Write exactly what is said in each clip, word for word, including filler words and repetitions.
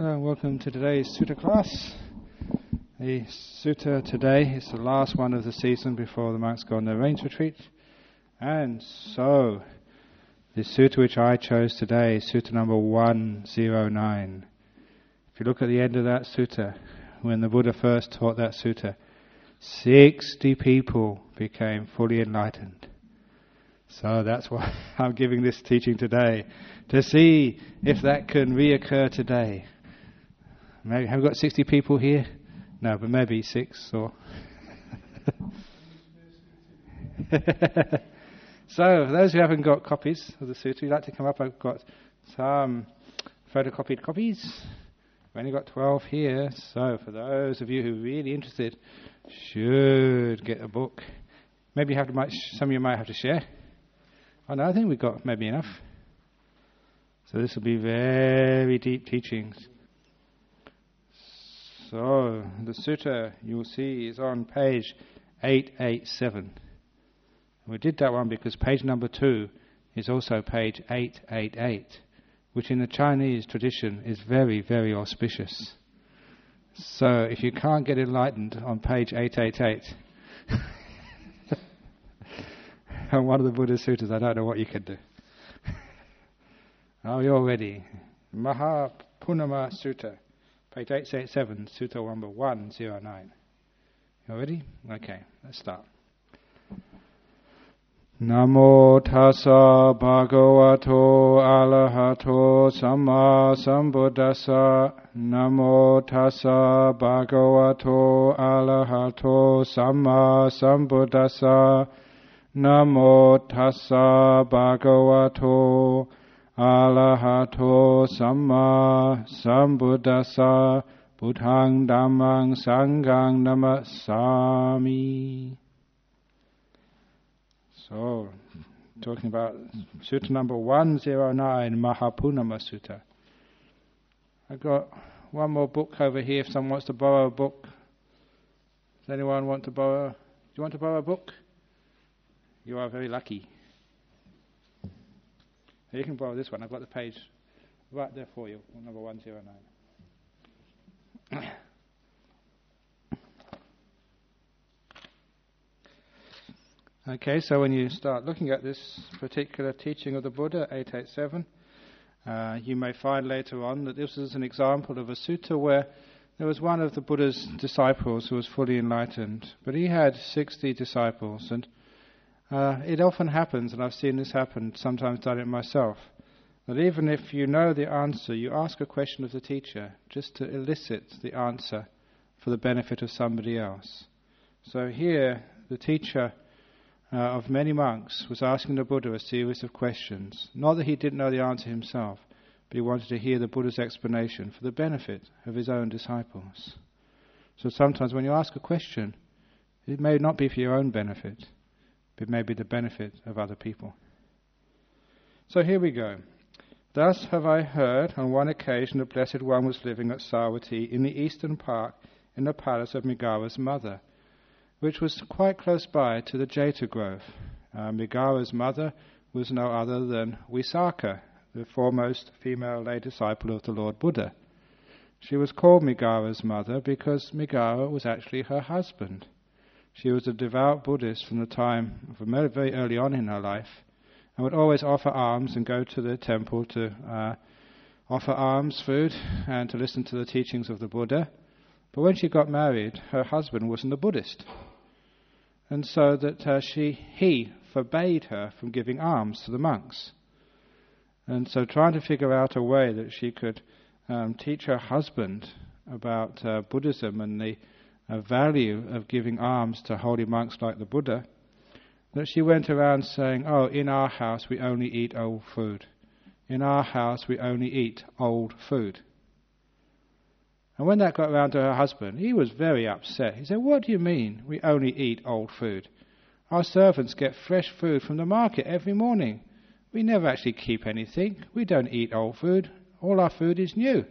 Hello and welcome to today's Sutta class. The Sutta today is the last one of the season before the monks go on their rains retreat. And so, the Sutta which I chose today is Sutta number one oh nine. If you look at the end of that Sutta, when the Buddha first taught that Sutta, sixty people became fully enlightened. So that's why I'm giving this teaching today, to see if that can reoccur today. Maybe, have we got sixty people here? No, but maybe six or... So, for those who haven't got copies of the Sutta, you'd like to come up, I've got some photocopied copies. We've only got twelve here, so for those of you who are really interested, should get a book. Maybe you have to, might, some of you might have to share. Oh no, I think we've got maybe enough. So this will be very deep teachings. So, the Sutta, you will see, is on page eight eighty-seven. We did that one because page number two is also page eight eighty-eight, which in the Chinese tradition is very, very auspicious. So, if you can't get enlightened on page eight eighty-eight, on one of the Buddha's suttas, I don't know what you can do. Are you all ready? Mahapunama Sutta. Page eight eighty-seven, Sutta number one oh nine. You ready? Okay, let's start. Namo tassa bhagavato arahato samma sambuddhassa. Namo tassa bhagavato arahato samma sambuddhassa. Namo tassa bhagavato Arahato Samma Sambuddhassa Buddhaṃ Dhammāṃ Saṅghāṃ Namasāmi. So, talking about Sutta number one oh nine, Mahapunama Sutta. I've got one more book over here if someone wants to borrow a book. Does anyone want to borrow? Do you want to borrow a book? You are very lucky. You can borrow this one. I've got the page right there for you, number one oh nine. Okay, so when you start looking at this particular teaching of the Buddha, eight eighty-seven, uh, you may find later on that this is an example of a sutta where there was one of the Buddha's disciples who was fully enlightened, but he had sixty disciples, and Uh, it often happens, and I've seen this happen, sometimes done it myself, that even if you know the answer, you ask a question of the teacher just to elicit the answer for the benefit of somebody else. So here, the teacher uh, of many monks was asking the Buddha a series of questions. Not that he didn't know the answer himself, but he wanted to hear the Buddha's explanation for the benefit of his own disciples. So sometimes when you ask a question, it may not be for your own benefit, but maybe the benefit of other people. So here we go. Thus have I heard, on one occasion the Blessed One was living at Savatthi in the eastern park in the palace of Migara's mother, which was quite close by to the Jeta grove. Uh, Migara's mother was no other than Visakha, the foremost female lay disciple of the Lord Buddha. She was called Migara's mother because Migara was actually her husband. She was a devout Buddhist from the time, from very early on in her life, and would always offer alms and go to the temple to uh, offer alms, food, and to listen to the teachings of the Buddha. But when she got married, her husband wasn't a Buddhist, and so that uh, she he forbade her from giving alms to the monks. And so, trying to figure out a way that she could um, teach her husband about uh, Buddhism and the a value of giving alms to holy monks like the Buddha, that she went around saying, oh, in our house we only eat old food. In our house we only eat old food. And when that got round to her husband, he was very upset. He said, what do you mean we only eat old food? Our servants get fresh food from the market every morning. We never actually keep anything. We don't eat old food. All our food is new.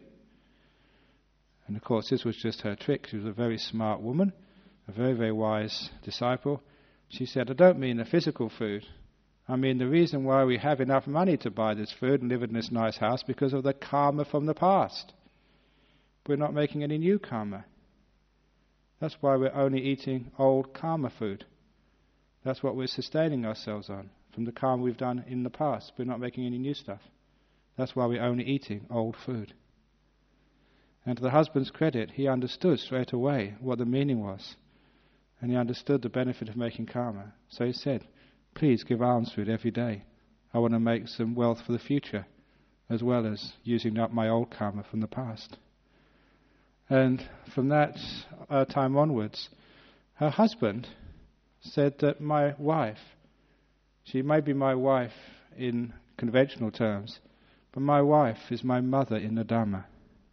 And of course this was just her trick. She was a very smart woman, a very, very wise disciple. She said, I don't mean the physical food. I mean the reason why we have enough money to buy this food and live in this nice house because of the karma from the past. we're not making any new karma. That's why we're only eating old karma food. That's what we're sustaining ourselves on, from the karma we've done in the past. We're not making any new stuff. That's why we're only eating old food. And to the husband's credit, he understood straight away what the meaning was. And he understood the benefit of making karma. So he said, please give alms food every day. I want to make some wealth for the future, as well as using up my old karma from the past. And from that uh, time onwards, her husband said that my wife, she may be my wife in conventional terms, but my wife is my mother in the Dhamma.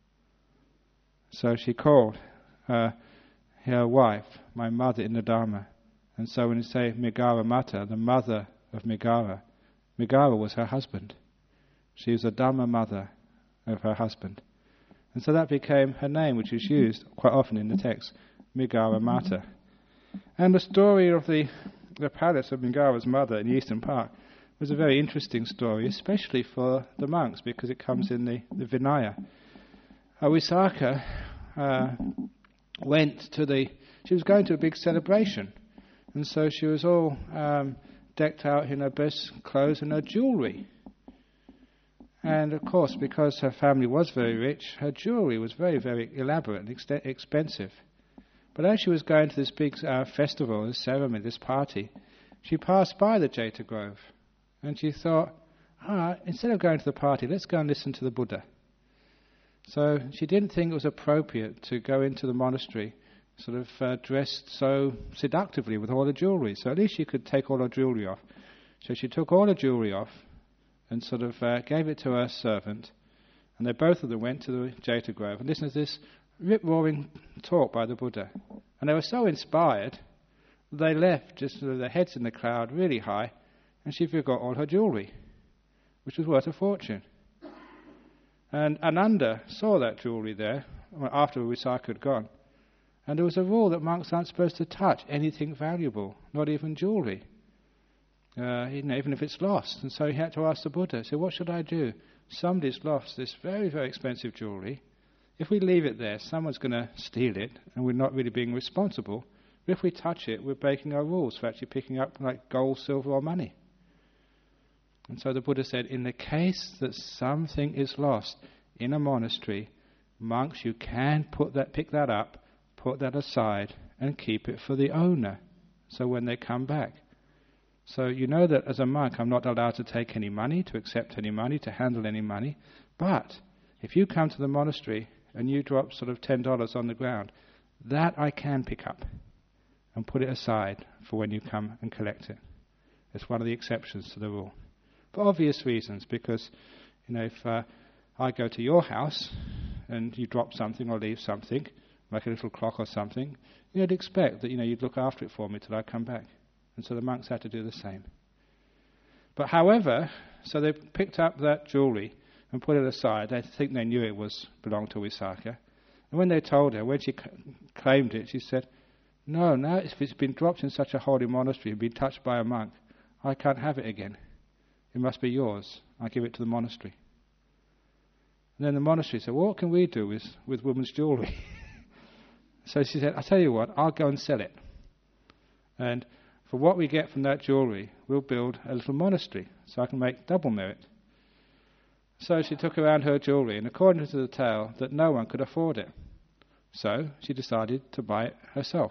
So she called uh, her wife my mother in the Dhamma. And so when you say Migara Mata, the mother of Migara, Migara was her husband. She was a Dhamma mother of her husband. And so that became her name, which is used quite often in the text, Migara Mata. And the story of the, the palace of Migara's mother in the Eastern Park was a very interesting story, especially for the monks, because it comes in the, the Vinaya. Uh, Visakha uh, went to the... She was going to a big celebration, and so she was all um, decked out in her best clothes and her jewellery. And of course, because her family was very rich, her jewellery was very, very elaborate and ex- expensive. But as she was going to this big uh, festival, this ceremony, this party, she passed by the Jeta Grove, and she thought, ah, instead of going to the party, let's go and listen to the Buddha. So she didn't think it was appropriate to go into the monastery sort of uh, dressed so seductively with all the jewellery. So at least she could take all her jewellery off. So she took all her jewellery off and sort of uh, gave it to her servant. And they both of them went to the Jeta Grove and listened to this rip-roaring talk by the Buddha. And they were so inspired, they left just sort of their heads in the cloud really high, and she forgot all her jewellery, which was worth a fortune. And Ananda saw that jewellery there after Visakha had gone. And there was a rule that monks aren't supposed to touch anything valuable, not even jewellery, uh, you know, even if it's lost. And so he had to ask the Buddha, so what should I do? Somebody's lost this very, very expensive jewellery. If we leave it there, someone's going to steal it, and we're not really being responsible. But if we touch it, we're breaking our rules for actually picking up like gold, silver, or money. And so the Buddha said, in the case that something is lost in a monastery, monks, you can put that, pick that up, put that aside, and keep it for the owner, so when they come back. So you know that as a monk, I'm not allowed to take any money, to accept any money, to handle any money. But if you come to the monastery and you drop sort of ten dollars on the ground, that I can pick up and put it aside for when you come and collect it. It's one of the exceptions to the rule. For obvious reasons, because, you know, if uh, I go to your house and you drop something or leave something, like a little clock or something, you'd expect that, you know, you'd look after it for me till I come back. And so the monks had to do the same. But however, so they picked up that jewellery and put it aside. They think they knew it was belonged to Visakha. And when they told her, when she c- claimed it, she said, no, now if it's been dropped in such a holy monastery and been touched by a monk, I can't have it again. It must be yours. I give it to the monastery. And then the monastery said, well, what can we do with, with women's jewellery? So she said, I'll tell you what, I'll go and sell it. And for what we get from that jewellery, we'll build a little monastery, so I can make double merit. So she took around her jewellery, and according to the tale, that no one could afford it. So she decided to buy it herself.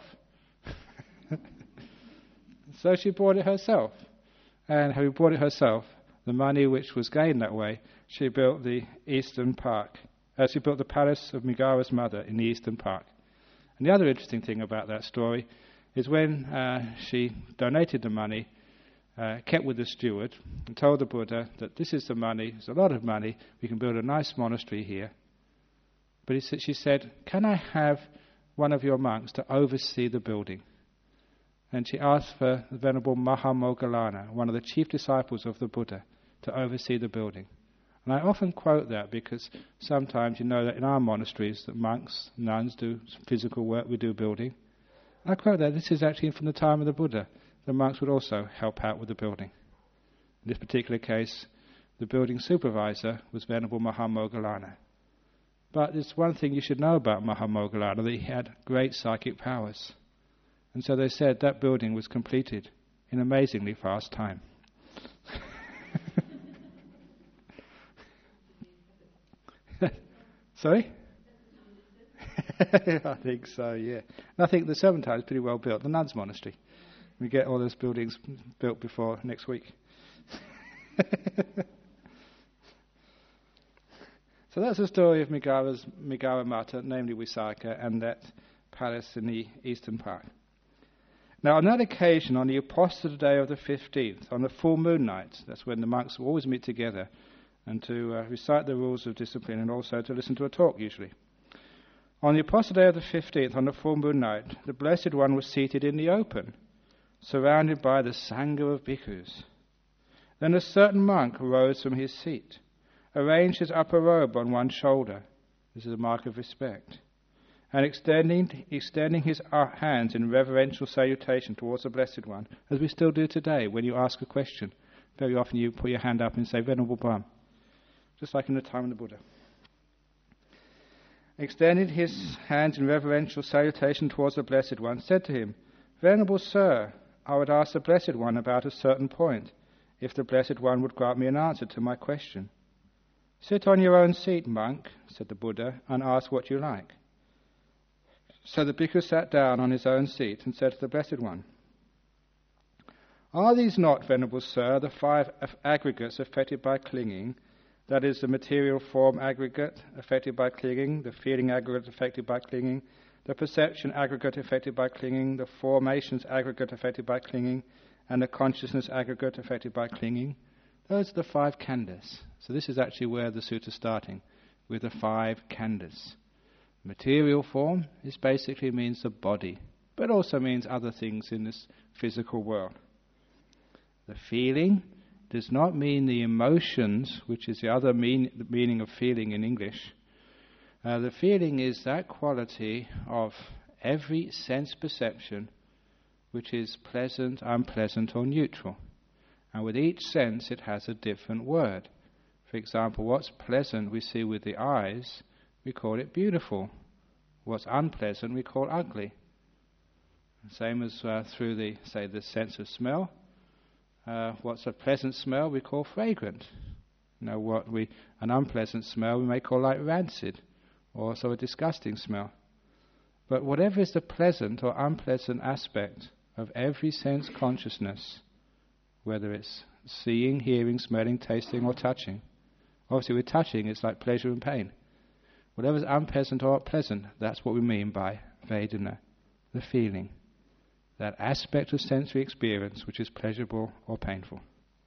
So she bought it herself. And having bought it herself, the money which was gained that way, she built the Eastern Park. Uh, she built the palace of Migara's mother in the Eastern Park. And the other interesting thing about that story is when uh, she donated the money, uh, kept with the steward, and told the Buddha that this is the money, it's a lot of money, we can build a nice monastery here. But he said, she said, can I have one of your monks to oversee the building? And she asked for the Venerable Mahamoggallana, one of the chief disciples of the Buddha, to oversee the building. And I often quote that because sometimes you know that in our monasteries that monks, nuns do physical work, we do building. And I quote that this is actually from the time of the Buddha. The monks would also help out with the building. In this particular case, the building supervisor was Venerable Mahamoggallana. But there's one thing you should know about Mahamoggallana, that he had great psychic powers. And so they said that building was completed in amazingly fast time. Sorry? I think so, yeah. And I think the Serpentine is pretty well built, the nuns' monastery. We get all those buildings built before next week. So that's the story of Megara's, Megara Mata, namely Visakha, and that palace in the eastern part. Now on that occasion, on the apostolic day of the fifteenth, on the full moon night, that's when the monks always meet together, and to uh, recite the rules of discipline and also to listen to a talk usually. On the apostolic day of the fifteenth, on the full moon night, the Blessed One was seated in the open, surrounded by the Sangha of bhikkhus. Then a certain monk rose from his seat, arranged his upper robe on one shoulder, this is a mark of respect, and extending, extending his hands in reverential salutation towards the Blessed One, as we still do today when you ask a question. Very often you put your hand up and say, Venerable Brahm, just like in the time of the Buddha. Extended his hands in reverential salutation towards the Blessed One, said to him, Venerable Sir, I would ask the Blessed One about a certain point, if the Blessed One would grant me an answer to my question. Sit on your own seat, monk, said the Buddha, and ask what you like. So the bhikkhu sat down on his own seat and said to the Blessed One, Are these not, Venerable Sir, the five aggregates affected by clinging, that is, the material form aggregate affected by clinging, the feeling aggregate affected by clinging, the perception aggregate affected by clinging, the formations aggregate affected by clinging, and the consciousness aggregate affected by clinging? Those are the five khandhas. So this is actually where the sutta is starting, with the five khandhas. Material form is basically means the body, but also means other things in this physical world. The feeling does not mean the emotions, which is the other mean, the meaning of feeling in English. Uh, the feeling is that quality of every sense perception which is pleasant, unpleasant, or neutral. And with each sense it has a different word. For example, what's pleasant we see with the eyes, we call it beautiful. What's unpleasant we call ugly. Same as uh, through the, say, the sense of smell. Uh, what's a pleasant smell we call fragrant. You know, what we an unpleasant smell we may call like rancid, or also a disgusting smell. But whatever is the pleasant or unpleasant aspect of every sense consciousness, whether it's seeing, hearing, smelling, tasting, or touching. Obviously with touching it's like pleasure and pain. Whatever's unpleasant or pleasant, that's what we mean by Vedana, the feeling. That aspect of sensory experience which is pleasurable or painful.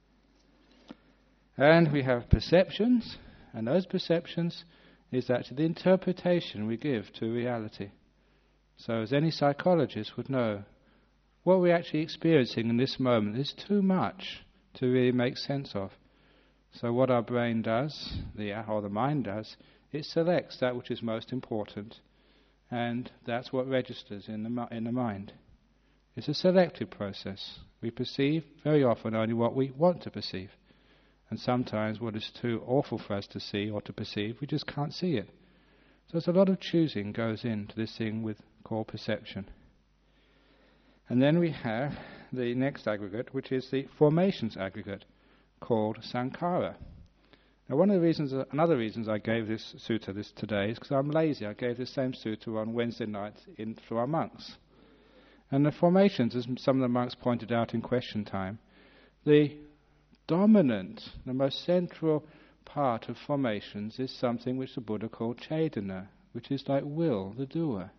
And we have perceptions, and those perceptions is actually the interpretation we give to reality. So as any psychologist would know, what we're actually experiencing in this moment is too much to really make sense of. So what our brain does, the or the mind does, it selects that which is most important, and that's what registers in the in the mind. It's a selective process. We perceive very often only what we want to perceive, and sometimes what is too awful for us to see or to perceive, we just can't see it. So there's a lot of choosing goes into this thing with called perception. And then we have the next aggregate, which is the formations aggregate, called sankhara. Now, one of the reasons, uh, another reasons I gave this sutta this today is because I'm lazy. I gave the same sutta on Wednesday night in, for our monks. And the formations, as some of the monks pointed out in question time, the dominant, the most central part of formations is something which the Buddha called Cetana, which is like will, the doer.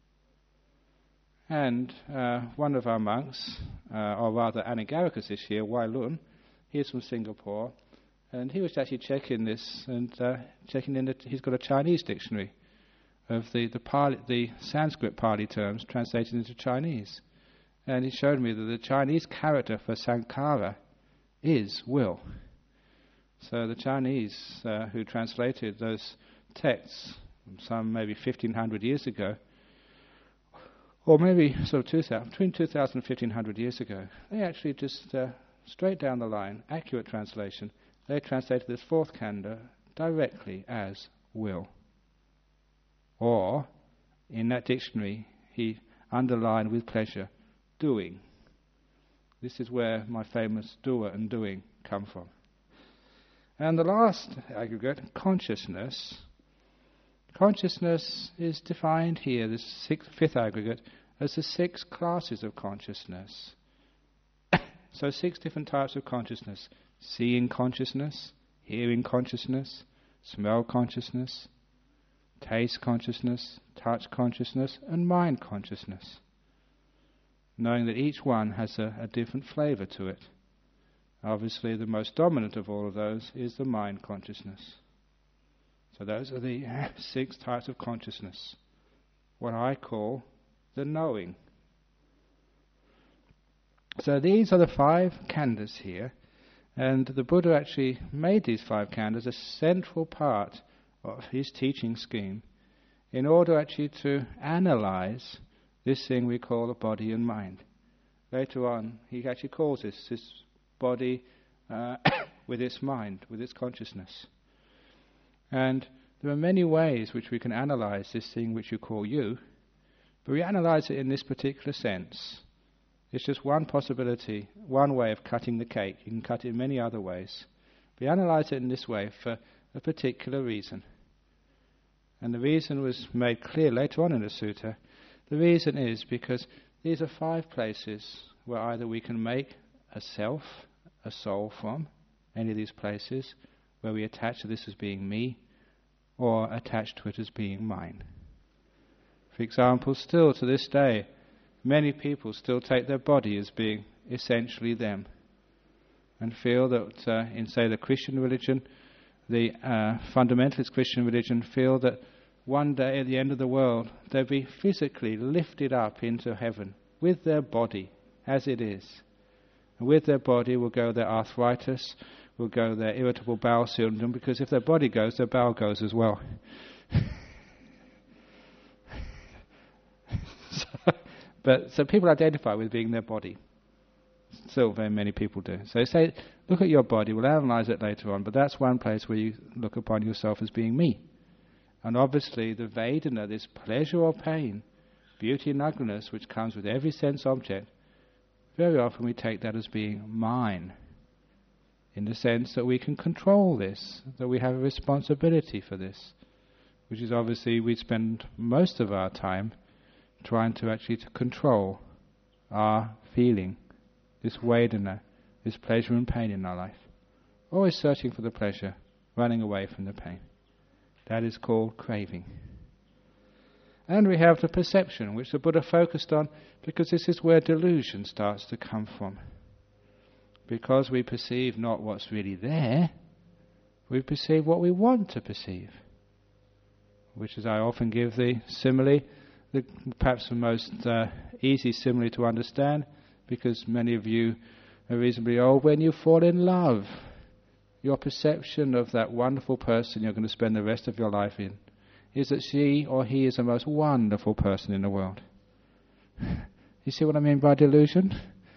And uh, one of our monks, uh, or rather Anagaricus this year, Wai Lun, he is from Singapore, and he was actually checking this and uh, checking in that he's got a Chinese dictionary of the the, Pali, the Sanskrit Pali terms translated into Chinese. And he showed me that the Chinese character for sankhara is will. So the Chinese uh, who translated those texts, some maybe fifteen hundred years ago, or maybe sort of two thousand, between two thousand and fifteen hundred years ago, they actually just, uh, straight down the line, accurate translation, they translated this fourth khandha directly as will. Or, in that dictionary, he underlined with pleasure, doing. This is where my famous doer and doing come from. And the last aggregate, consciousness. Consciousness is defined here, this sixth, fifth aggregate, as the six classes of consciousness. So six different types of consciousness. Seeing consciousness, hearing consciousness, smell consciousness, taste consciousness, touch consciousness, and mind consciousness. Knowing that each one has a, a different flavour to it. Obviously the most dominant of all of those is the mind consciousness. So those are the six types of consciousness. What I call the knowing. So these are the five khandhas here, and the Buddha actually made these five khandhas a central part of his teaching scheme in order actually to analyze this thing we call the body and mind. Later on, he actually calls this this body uh, with its mind, with its consciousness. And there are many ways which we can analyze this thing which you call you, but we analyze it in this particular sense. It's just one possibility, one way of cutting the cake. You can cut it in many other ways. We analyze it in this way for a particular reason. And the reason was made clear later on in the sutta. The reason is because these are five places where either we can make a self, a soul from, any of these places, where we attach to this as being me, or attach to it as being mine. For example, still to this day, many people still take their body as being essentially them, and feel that uh, in, say, the Christian religion, the uh, fundamentalist Christian religion, feel that one day at the end of the world they'll be physically lifted up into heaven with their body as it is. And with their body will go their arthritis, will go their irritable bowel syndrome, because if their body goes, their bowel goes as well. so, but so people identify with being their body. Still very many people do. So say, look at your body, we'll analyze it later on, but that's one place where you look upon yourself as being me. And obviously the Vedana, this pleasure or pain, beauty and ugliness, which comes with every sense object, very often we take that as being mine, in the sense that we can control this, that we have a responsibility for this, which is obviously we spend most of our time trying to actually to control our feeling, this Vedana, this pleasure and pain in our life. Always searching for the pleasure, running away from the pain. That is called craving. And we have the perception, which the Buddha focused on, because this is where delusion starts to come from. Because we perceive not what's really there, we perceive what we want to perceive. Which, as I often give the simile, the, perhaps the most uh, easy simile to understand, because many of you are reasonably old. When you fall in love, your perception of that wonderful person you're going to spend the rest of your life in is that she or he is the most wonderful person in the world. You see what I mean by delusion?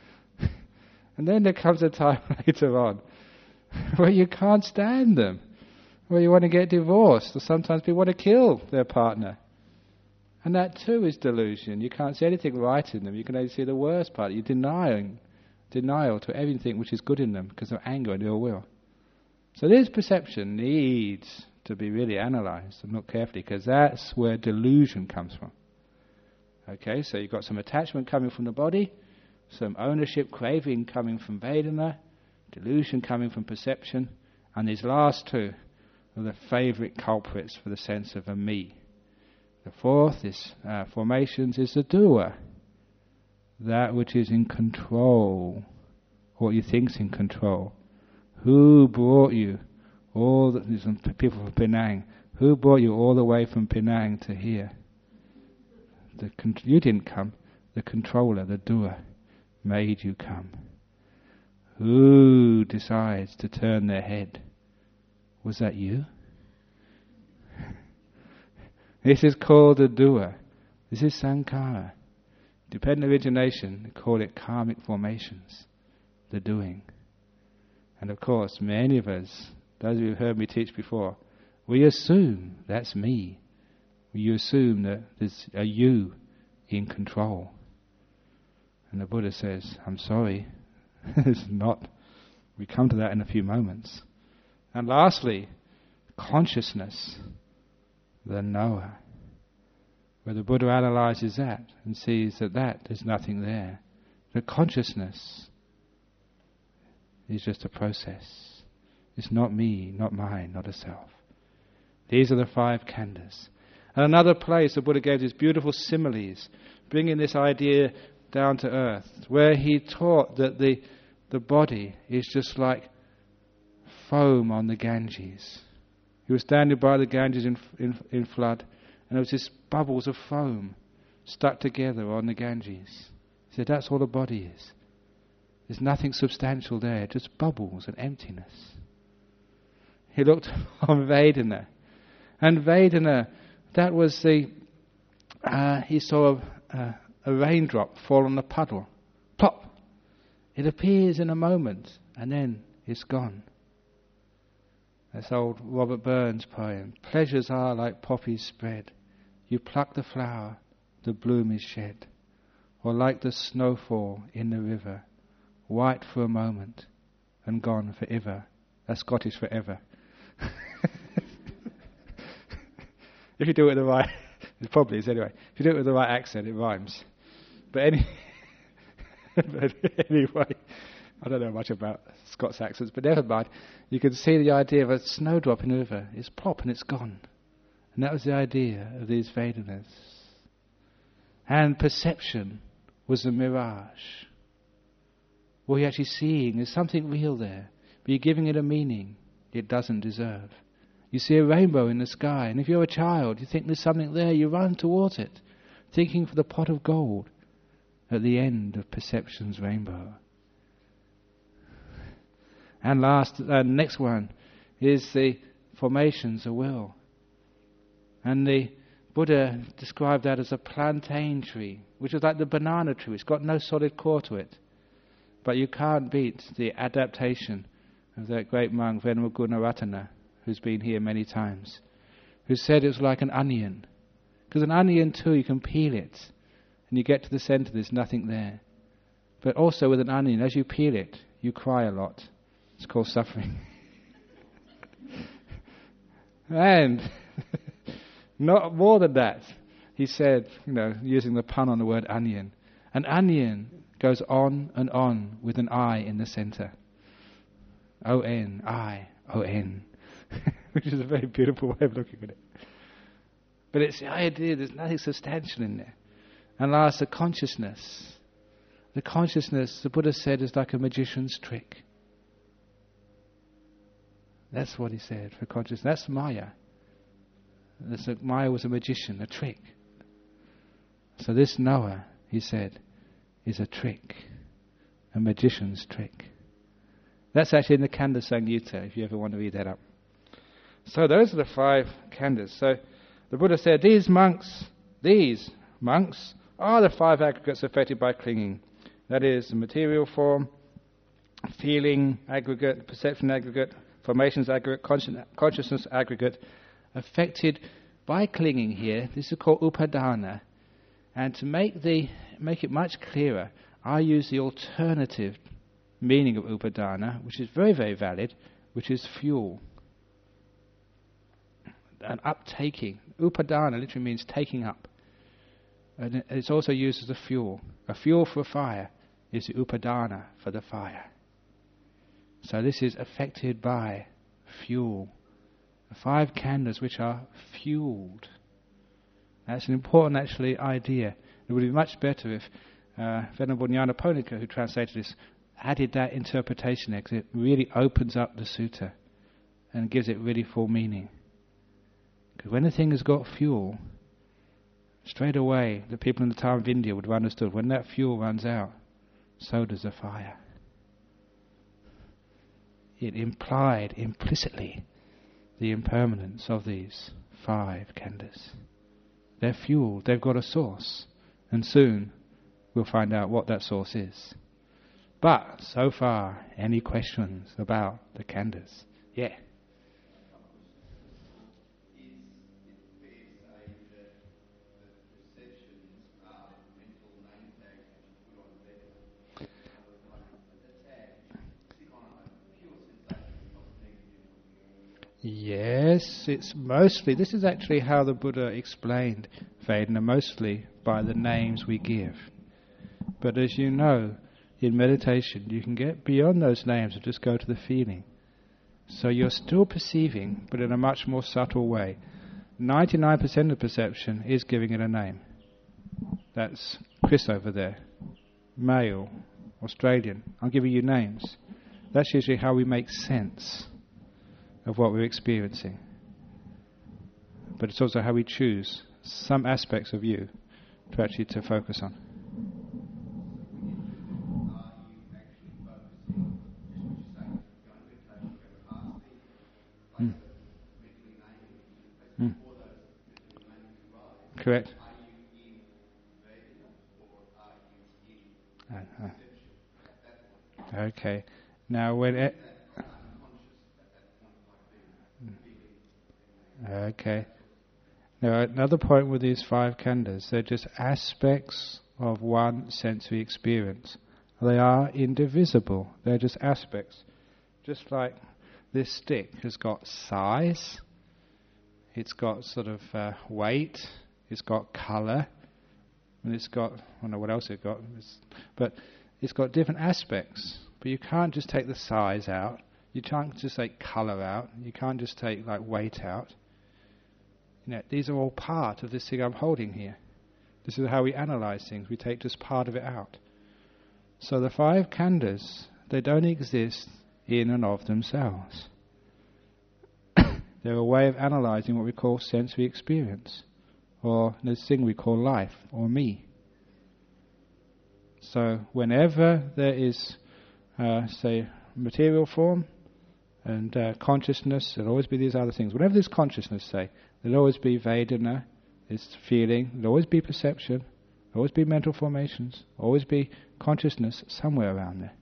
And then there comes a time later on where you can't stand them, where you want to get divorced, or sometimes people want to kill their partner. And that too is delusion. You can't see anything right in them. You can only see the worst part. You're denying, denial to everything which is good in them because of anger and ill will. So this perception needs to be really analysed and looked carefully, because that's where delusion comes from. Okay, so you've got some attachment coming from the body, some ownership, craving coming from Vedana, delusion coming from perception, and these last two are the favourite culprits for the sense of a me. The fourth is uh, formations is the doer, that which is in control, what you think's in control. Who brought you all the these people from Penang? Who brought you all the way from Penang to here? The con- you didn't come. The controller, the doer, made you come. Who decides to turn their head? Was that you? This is called the doer. This is sankhara. Dependent origination, they call it karmic formations, the doing. And of course, many of us, those of you who have heard me teach before, we assume that's me. You assume that there's a you in control. And the Buddha says, I'm sorry, it's not. We come to that in a few moments. And lastly, consciousness, the knower, where the Buddha analyzes that and sees that that there's nothing there. The consciousness is just a process. It's not me, not mine, not a self. These are the five khandhas. And another place the Buddha gave these beautiful similes, bringing this idea down to earth, where he taught that the the body is just like foam on the Ganges. He was standing by the Ganges in, in, in flood, and there was this bubbles of foam stuck together on the Ganges. He said, that's all the body is. There's nothing substantial there, just bubbles and emptiness. He looked on Vedana, and Vedana, that was the, uh, he saw a, a, a raindrop fall on a puddle. Plop! It appears in a moment, and then it's gone. That's old Robert Burns' poem. Pleasures are like poppies spread. You pluck the flower, the bloom is shed. Or like the snowfall in the river, white for a moment, and gone forever. That's Scottish forever. If you do it with the right, it probably is anyway. If you do it with the right accent, it rhymes. But any... But anyway, I don't know much about Scots accents, but never mind. You can see the idea of a snowdrop in a river. It's plop and it's gone. And that was the idea of these Vedanas. And perception was a mirage. What you're actually seeing is something real there, but you're giving it a meaning it doesn't deserve. You see a rainbow in the sky, and if you're a child, you think there's something there, you run towards it, thinking for the pot of gold at the end of perception's rainbow. And last, uh, next one is the formations of will. And the Buddha described that as a plantain tree, which is like the banana tree. It's got no solid core to it. But you can't beat the adaptation of that great monk, Venerable Gunaratana, who's been here many times, who said it was like an onion. Because an onion too, you can peel it, and you get to the centre, there's nothing there. But also with an onion, as you peel it, you cry a lot. It's called suffering. And not more than that, he said, you know, using the pun on the word onion, an onion goes on and on with an I in the centre. O N, I, O N. Which is a very beautiful way of looking at it. But it's the idea, there's nothing substantial in there. And last, the consciousness. The consciousness, the Buddha said, is like a magician's trick. That's what he said for consciousness. That's Maya. That's a, Maya was a magician, a trick. So this knower, he said, is a trick, a magician's trick. That's actually in the Khandha Samyutta, if you ever want to read that up. So those are the five khandhas. So the Buddha said, these monks, these monks are the five aggregates affected by clinging. That is, the material form, feeling aggregate, perception aggregate, formations aggregate, consciousness aggregate, affected by clinging here. This is called upadana. And to make the make it much clearer, I use the alternative meaning of upadana, which is very, very valid, which is fuel. An uptaking. Upadana literally means taking up. And it's also used as a fuel. A fuel for a fire is the upadana for the fire. So this is affected by fuel. The five khandhas which are fueled. That's an important, actually, idea. It would be much better if uh, Venerable Nyanaponika, who translated this, added that interpretation there, because it really opens up the sutta and gives it really full meaning. Because when the thing has got fuel, straight away the people in the time of India would have understood, when that fuel runs out, so does the fire. It implied implicitly the impermanence of these five khandhas. They're fueled, they've got a source, and soon we'll find out what that source is. But so far, any questions about the khandhas? Yeah. Is it fair to say that yes, it's mostly, this is actually how the Buddha explained Vedana, mostly by the names we give. But as you know, in meditation, you can get beyond those names and just go to the feeling. So you're still perceiving, but in a much more subtle way. ninety-nine percent of perception is giving it a name. That's Chris over there, male, Australian. I'm giving you names. That's usually how we make sense of what we're experiencing. But it's also how we choose some aspects of you to actually to focus on. Mm. Mm. Correct. Uh, uh. Okay. Now when it Okay. Now another point with these five khandhas, they're just aspects of one sensory experience. They are indivisible. They're just aspects. Just like this stick has got size, it's got sort of uh, weight, it's got colour, and it's got, I don't know what else it's got, it's, but it's got different aspects. But you can't just take the size out, you can't just take colour out, you can't just take like weight out. You know, these are all part of this thing I'm holding here. This is how we analyse things. We take just part of it out. So the five khandhas, they don't exist in and of themselves. They're a way of analysing what we call sensory experience, or this thing we call life, or me. So whenever there is, uh, say, material form and uh, consciousness, there'll always be these other things. Whenever there's consciousness, say, there'll always be Vedana, it's feeling, there'll always be perception, there'll always be mental formations, always be consciousness somewhere around there.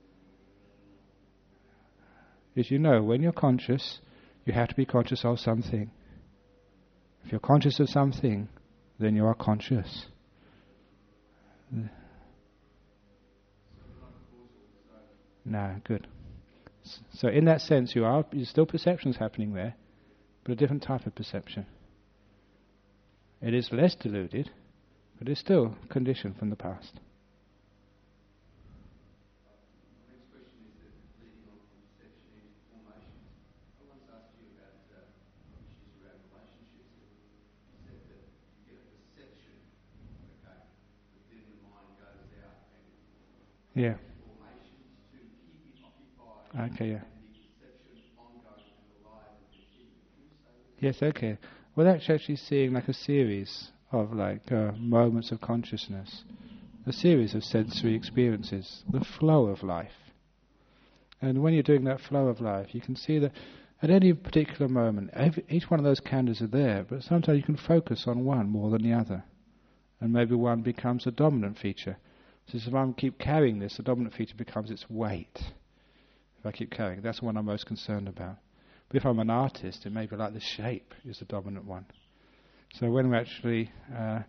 As you know, when you're conscious, you have to be conscious of something. If you're conscious of something, then you are conscious. No, good. So in that sense, you are, there's still perceptions happening there, but a different type of perception. It is less deluded, but it's still conditioned from the past. Yeah. Okay, yeah. Yes, okay. Well, that's actually seeing like a series of like uh, moments of consciousness, a series of sensory experiences, the flow of life. And when you're doing that flow of life, you can see that at any particular moment, every, each one of those khandhas are there, but sometimes you can focus on one more than the other. And maybe one becomes a dominant feature. So if I keep carrying this, the dominant feature becomes its weight. If I keep carrying, that's the one I'm most concerned about. But if I'm an artist, it may be like the shape is the dominant one. So when we're actually uh,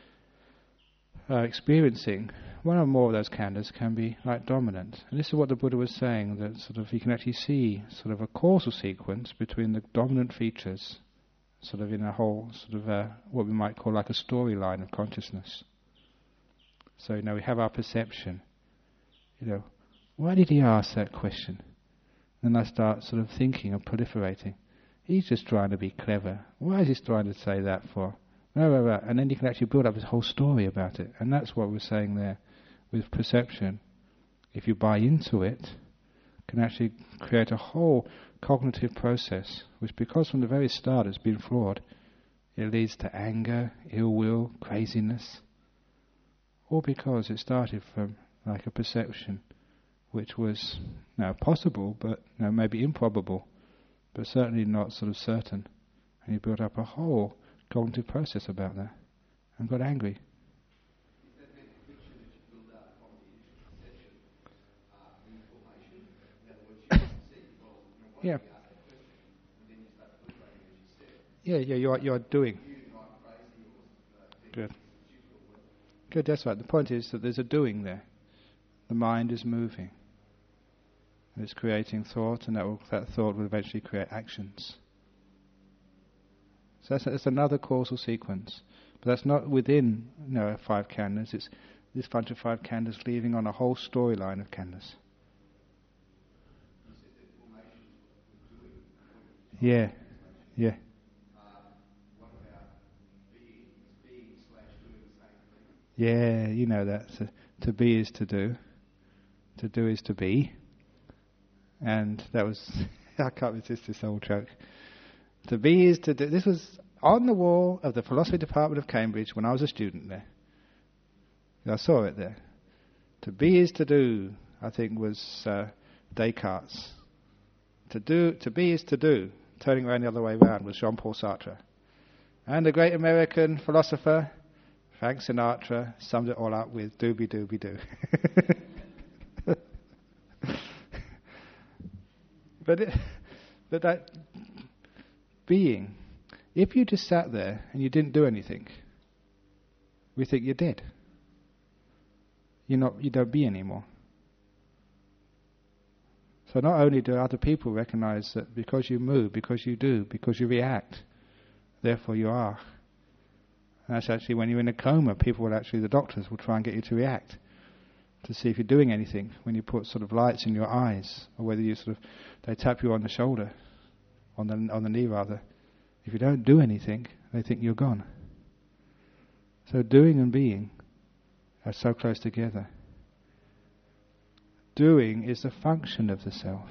uh, experiencing, one or more of those khandhas can be like dominant. And this is what the Buddha was saying, that sort of you can actually see sort of a causal sequence between the dominant features, sort of in a whole sort of uh, what we might call like a storyline of consciousness. So, you know, we have our perception. You know, why did he ask that question? Then I start sort of thinking and proliferating. He's just trying to be clever. Why is he trying to say that for? Blah, blah, blah. And then you can actually build up this whole story about it. And that's what we're saying there with perception. If you buy into it, can actually create a whole cognitive process, which because from the very start it's been flawed, it leads to anger, ill will, craziness. All because it started from like a perception which was now possible, but you know, maybe improbable, but certainly not sort of certain. And he built up a whole cognitive process about that and got angry. Is that meant the picture that you build up from the initial perception, uh, the information? In other words, you can see, well, you know, why Yeah. do you ask that question? And then you start proliferating, as you said. Yeah, yeah, you are, you are doing. You not crazy or uh, Good. Good, that's right. The point is that there's a doing there. The mind is moving. It's creating thought, and that will, that thought will eventually create actions. So that's, that's another causal sequence. But that's not within, you know, five khandhas. It's this bunch of five khandhas leaving on a whole storyline of khandhas. Yeah, yeah. Yeah, you know that. So, to be is to do. To do is to be. And that was, I can't resist this old joke. To be is to do. This was on the wall of the philosophy department of Cambridge when I was a student there. I saw it there. To be is to do, I think was uh, Descartes. To do, to be is to do. Turning around the other way around was Jean-Paul Sartre. And the great American philosopher Frank Sinatra summed it all up with doobie doobie doo. But it, but that being, if you just sat there and you didn't do anything, we think you're dead. You're not, you don't be anymore. So not only do other people recognize that because you move, because you do, because you react, therefore you are. And that's actually when you're in a coma, people will actually, the doctors will try and get you to react, to see if you're doing anything. When you put sort of lights in your eyes, or whether you sort of, they tap you on the shoulder, on the on the knee rather. If you don't do anything, they think you're gone. So doing and being are so close together. Doing is the function of the self.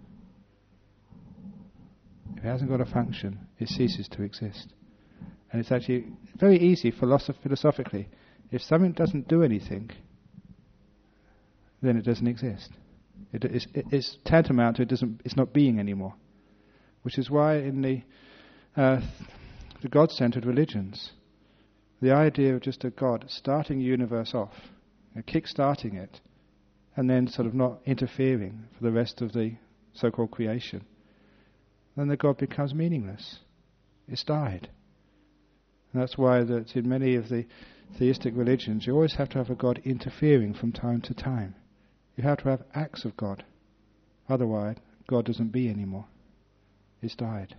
If it hasn't got a function, it ceases to exist. And it's actually very easy philosoph- philosophically. If something doesn't do anything, then it doesn't exist. It is, it, it's tantamount to it doesn't. It's not being anymore. Which is why in the uh, the God-centered religions, the idea of just a God starting the universe off, you know, kick-starting it, and then sort of not interfering for the rest of the so-called creation, then the God becomes meaningless. It's died. And that's why that in many of the theistic religions, you always have to have a God interfering from time to time. You have to have acts of God. Otherwise, God doesn't be anymore. It's died.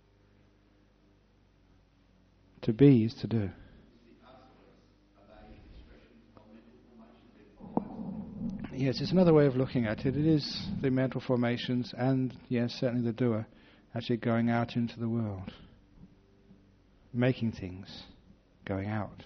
To be is to do. Yes, it's another way of looking at it. It is the mental formations and, yes, certainly the doer actually going out into the world. Making things, going out.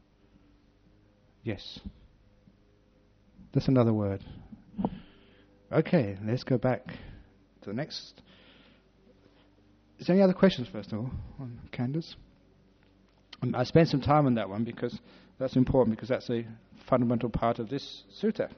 Yes. That's another word. Okay, let's go back to the next. Is there any other questions, first of all, on khandhas? Um, I spent some time on that one because that's important, because that's a fundamental part of this sutta.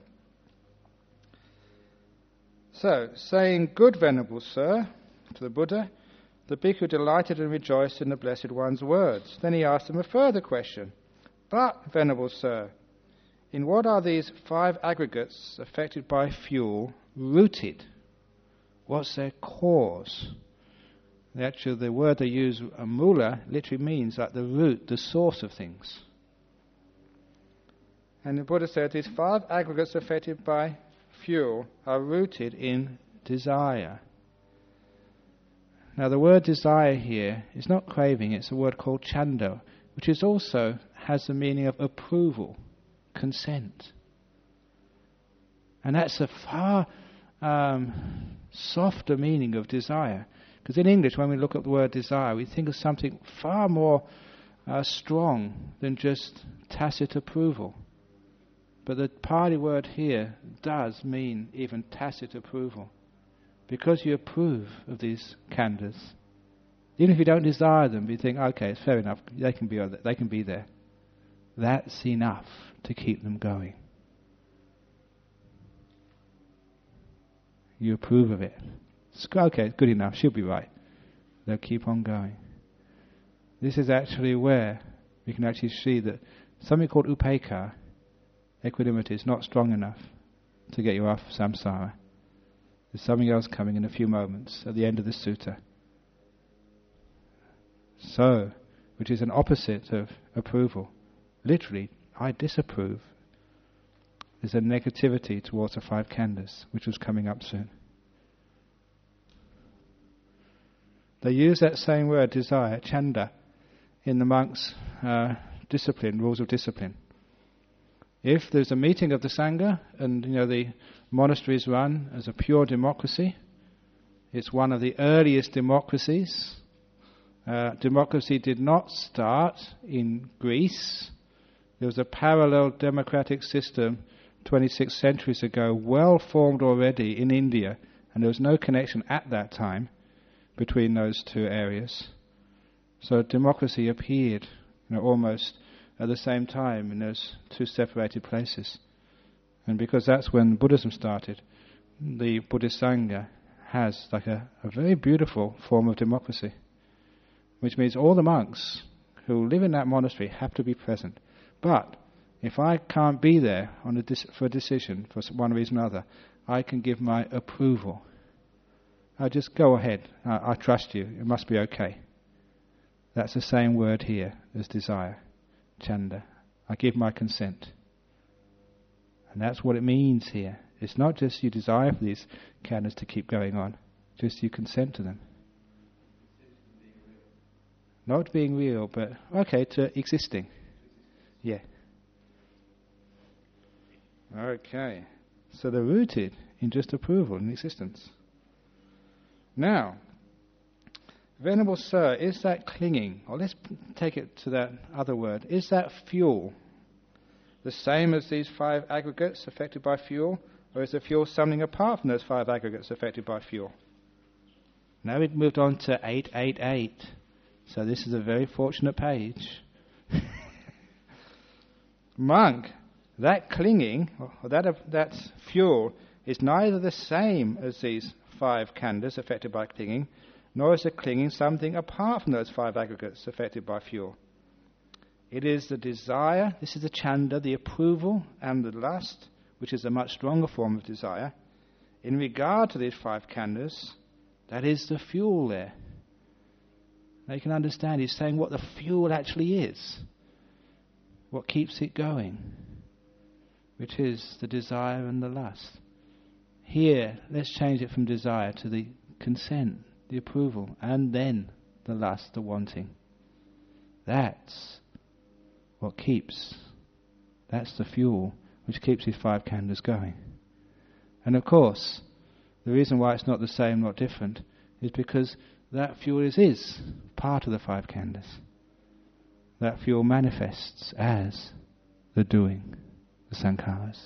So, saying, "Good Venerable Sir," to the Buddha, the bhikkhu delighted and rejoiced in the Blessed One's words. Then he asked him a further question. "But, Venerable Sir, in what are these five aggregates affected by fuel rooted? What's their cause?" The actual, the word they use, mula, literally means like the root, the source of things. And the Buddha said these five aggregates affected by fuel are rooted in desire. Now the word desire here is not craving, it's a word called chanda, which is also has the meaning of approval, consent. And that's a far um, softer meaning of desire. Because in English, when we look at the word desire, we think of something far more uh, strong than just tacit approval. But the Pali word here does mean even tacit approval. Because you approve of these khandhas. Even if you don't desire them, you think, okay, it's fair enough, they can be, they can be there. That's enough to keep them going. You approve of it. It's, okay, good enough, she'll be right. They'll keep on going. This is actually where we can actually see that something called upekkha, equanimity, is not strong enough to get you off samsara. There's something else coming in a few moments at the end of the sutta. So, which is an opposite of approval. Literally, I disapprove. There's a negativity towards the five khandhas, which was coming up soon. They use that same word, desire, chanda, in the monks' uh, discipline, rules of discipline. If there's a meeting of the Sangha, and you know the monastery is run as a pure democracy, it's one of the earliest democracies. Uh, democracy did not start in Greece. There was a parallel democratic system twenty-six centuries ago, well formed already in India, and there was no connection at that time between those two areas. So democracy appeared, you know, almost at the same time in those two separated places. And because that's when Buddhism started, the Buddhist Sangha has like a, a very beautiful form of democracy, which means all the monks who live in that monastery have to be present. But if I can't be there on a dis- for a decision for one reason or another, I can give my approval. I just go ahead. I, I trust you. It must be okay. That's the same word here as desire, chanda. I give my consent. And that's what it means here. It's not just you desire for these khandhas to keep going on, just you consent to them. Not being real, but okay, to existing. Yeah. Okay. So they're rooted in just approval and existence. Now, Venerable Sir, is that clinging, or let's take it to that other word, is that fuel the same as these five aggregates affected by fuel, or is the fuel something apart from those five aggregates affected by fuel? Now we've moved on to eight eight eight. So this is a very fortunate page. Monk, that clinging, or that, that fuel, is neither the same as these five khandhas affected by clinging, nor is the clinging something apart from those five aggregates affected by fuel. It is the desire, this is the chanda, the approval and the lust, which is a much stronger form of desire. In regard to these five khandhas, that is the fuel there. Now you can understand, he's saying what the fuel actually is, what keeps it going, which is the desire and the lust. Here, let's change it from desire to the consent, the approval, and then the lust, the wanting. That's what keeps, that's the fuel which keeps these five khandhas going. And of course, the reason why it's not the same, not different, is because that fuel is, is part of the five khandhas. That fuel manifests as the doing, the sankharas.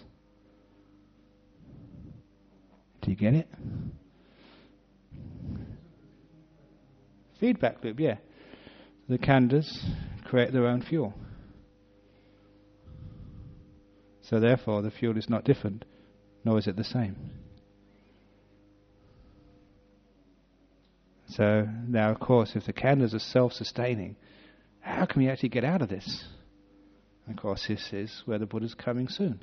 Do you get it? Feedback loop, yeah. The khandhas create their own fuel. So therefore the fuel is not different, nor is it the same. So now, of course, if the khandhas are self-sustaining, how can we actually get out of this? Of course, this is where the Buddha's coming soon.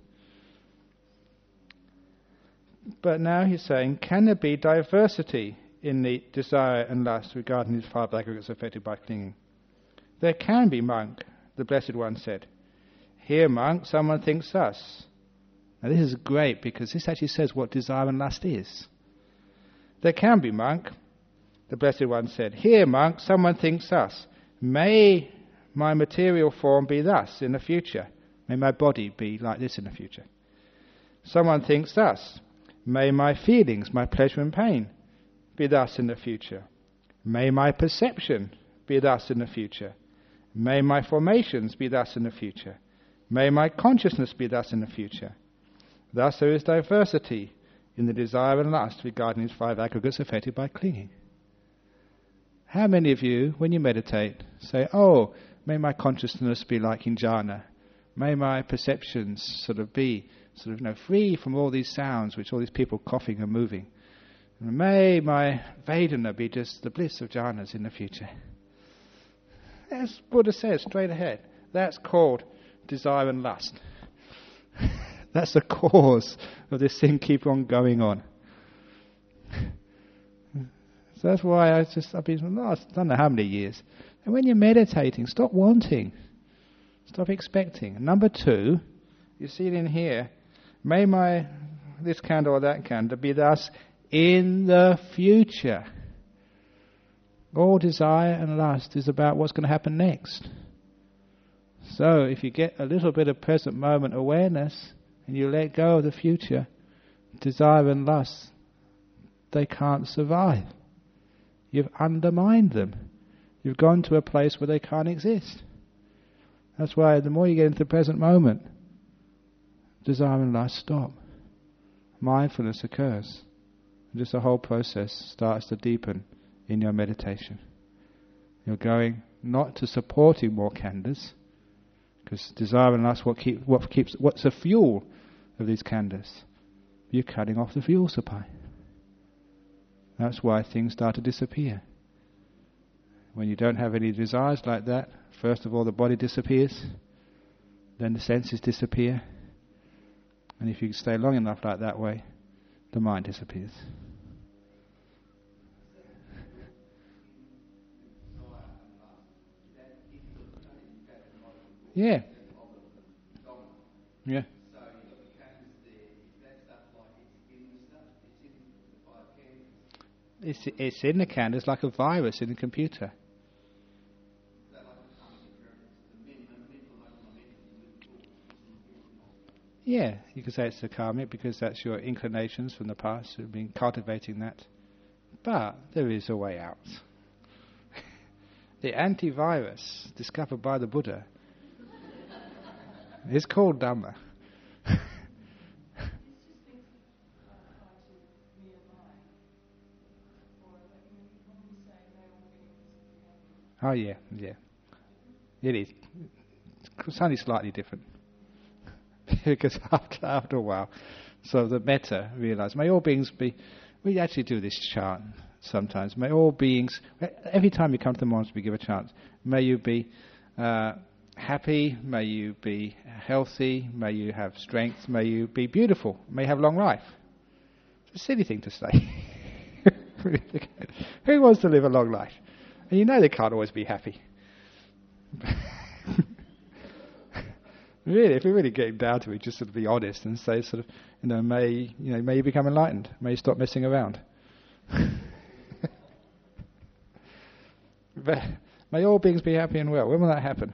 But now he's saying, can there be diversity in the desire and lust regarding these five aggregates affected by clinging? There can be, monk, the Blessed One said. Here, monk, someone thinks thus. Now this is great because this actually says what desire and lust is. There can be, monk, the Blessed One said. Here, monk, someone thinks thus. May my material form be thus in the future. May my body be like this in the future. Someone thinks thus. May my feelings, my pleasure and pain, be thus in the future. May my perception be thus in the future. May my formations be thus in the future. May my consciousness be thus in the future. Thus there is diversity in the desire and lust regarding these five aggregates affected by clinging. How many of you, when you meditate, say, oh, may my consciousness be like in jhana. May my perceptions sort of be sort of, you know, free from all these sounds which all these people coughing and moving. And may my Vedana be just the bliss of jhanas in the future. As Buddha says straight ahead, that's called desire and lust. That's the cause of this thing keep on going on. So that's why I just, I've been, I don't know how many years. And when you're meditating, stop wanting. Stop expecting. And number two, you see it in here, may my, this khandha or that khandha be thus in the future. All desire and lust is about what's going to happen next. So if you get a little bit of present moment awareness and you let go of the future, desire and lust, they can't survive. You've undermined them. You've gone to a place where they can't exist. That's why the more you get into the present moment, desire and lust stop. Mindfulness occurs. And just the whole process starts to deepen in your meditation. You're going not to supporting more khandhas, because desire and lust, what, keep, what keeps, what's the fuel of these khandhas? You're cutting off the fuel supply. That's why things start to disappear. When you don't have any desires like that, first of all the body disappears, then the senses disappear, and if you stay long enough like that way, the mind disappears. Yeah. Yeah. It's it's in the khandhas. It's like a virus in the computer. Yeah, you could say it's the karmic because that's your inclinations from the past. You've been cultivating that. But there is a way out. The antivirus discovered by the Buddha is called Dhamma. Oh yeah, yeah. It is. It's only slightly different. Because after, after a while, so the metta realize, may all beings be, we actually do this chant sometimes, may all beings, every time you come to the monastery we give a chant, may you be uh, happy, may you be healthy, may you have strength, may you be beautiful, may you have long life. It's a silly thing to say. Who wants to live a long life? And you know they can't always be happy. Really, if we're really getting down to it, just sort of be honest and say, sort of, you know, may you know, may you become enlightened, may you stop messing around. But may all beings be happy and well. When will that happen?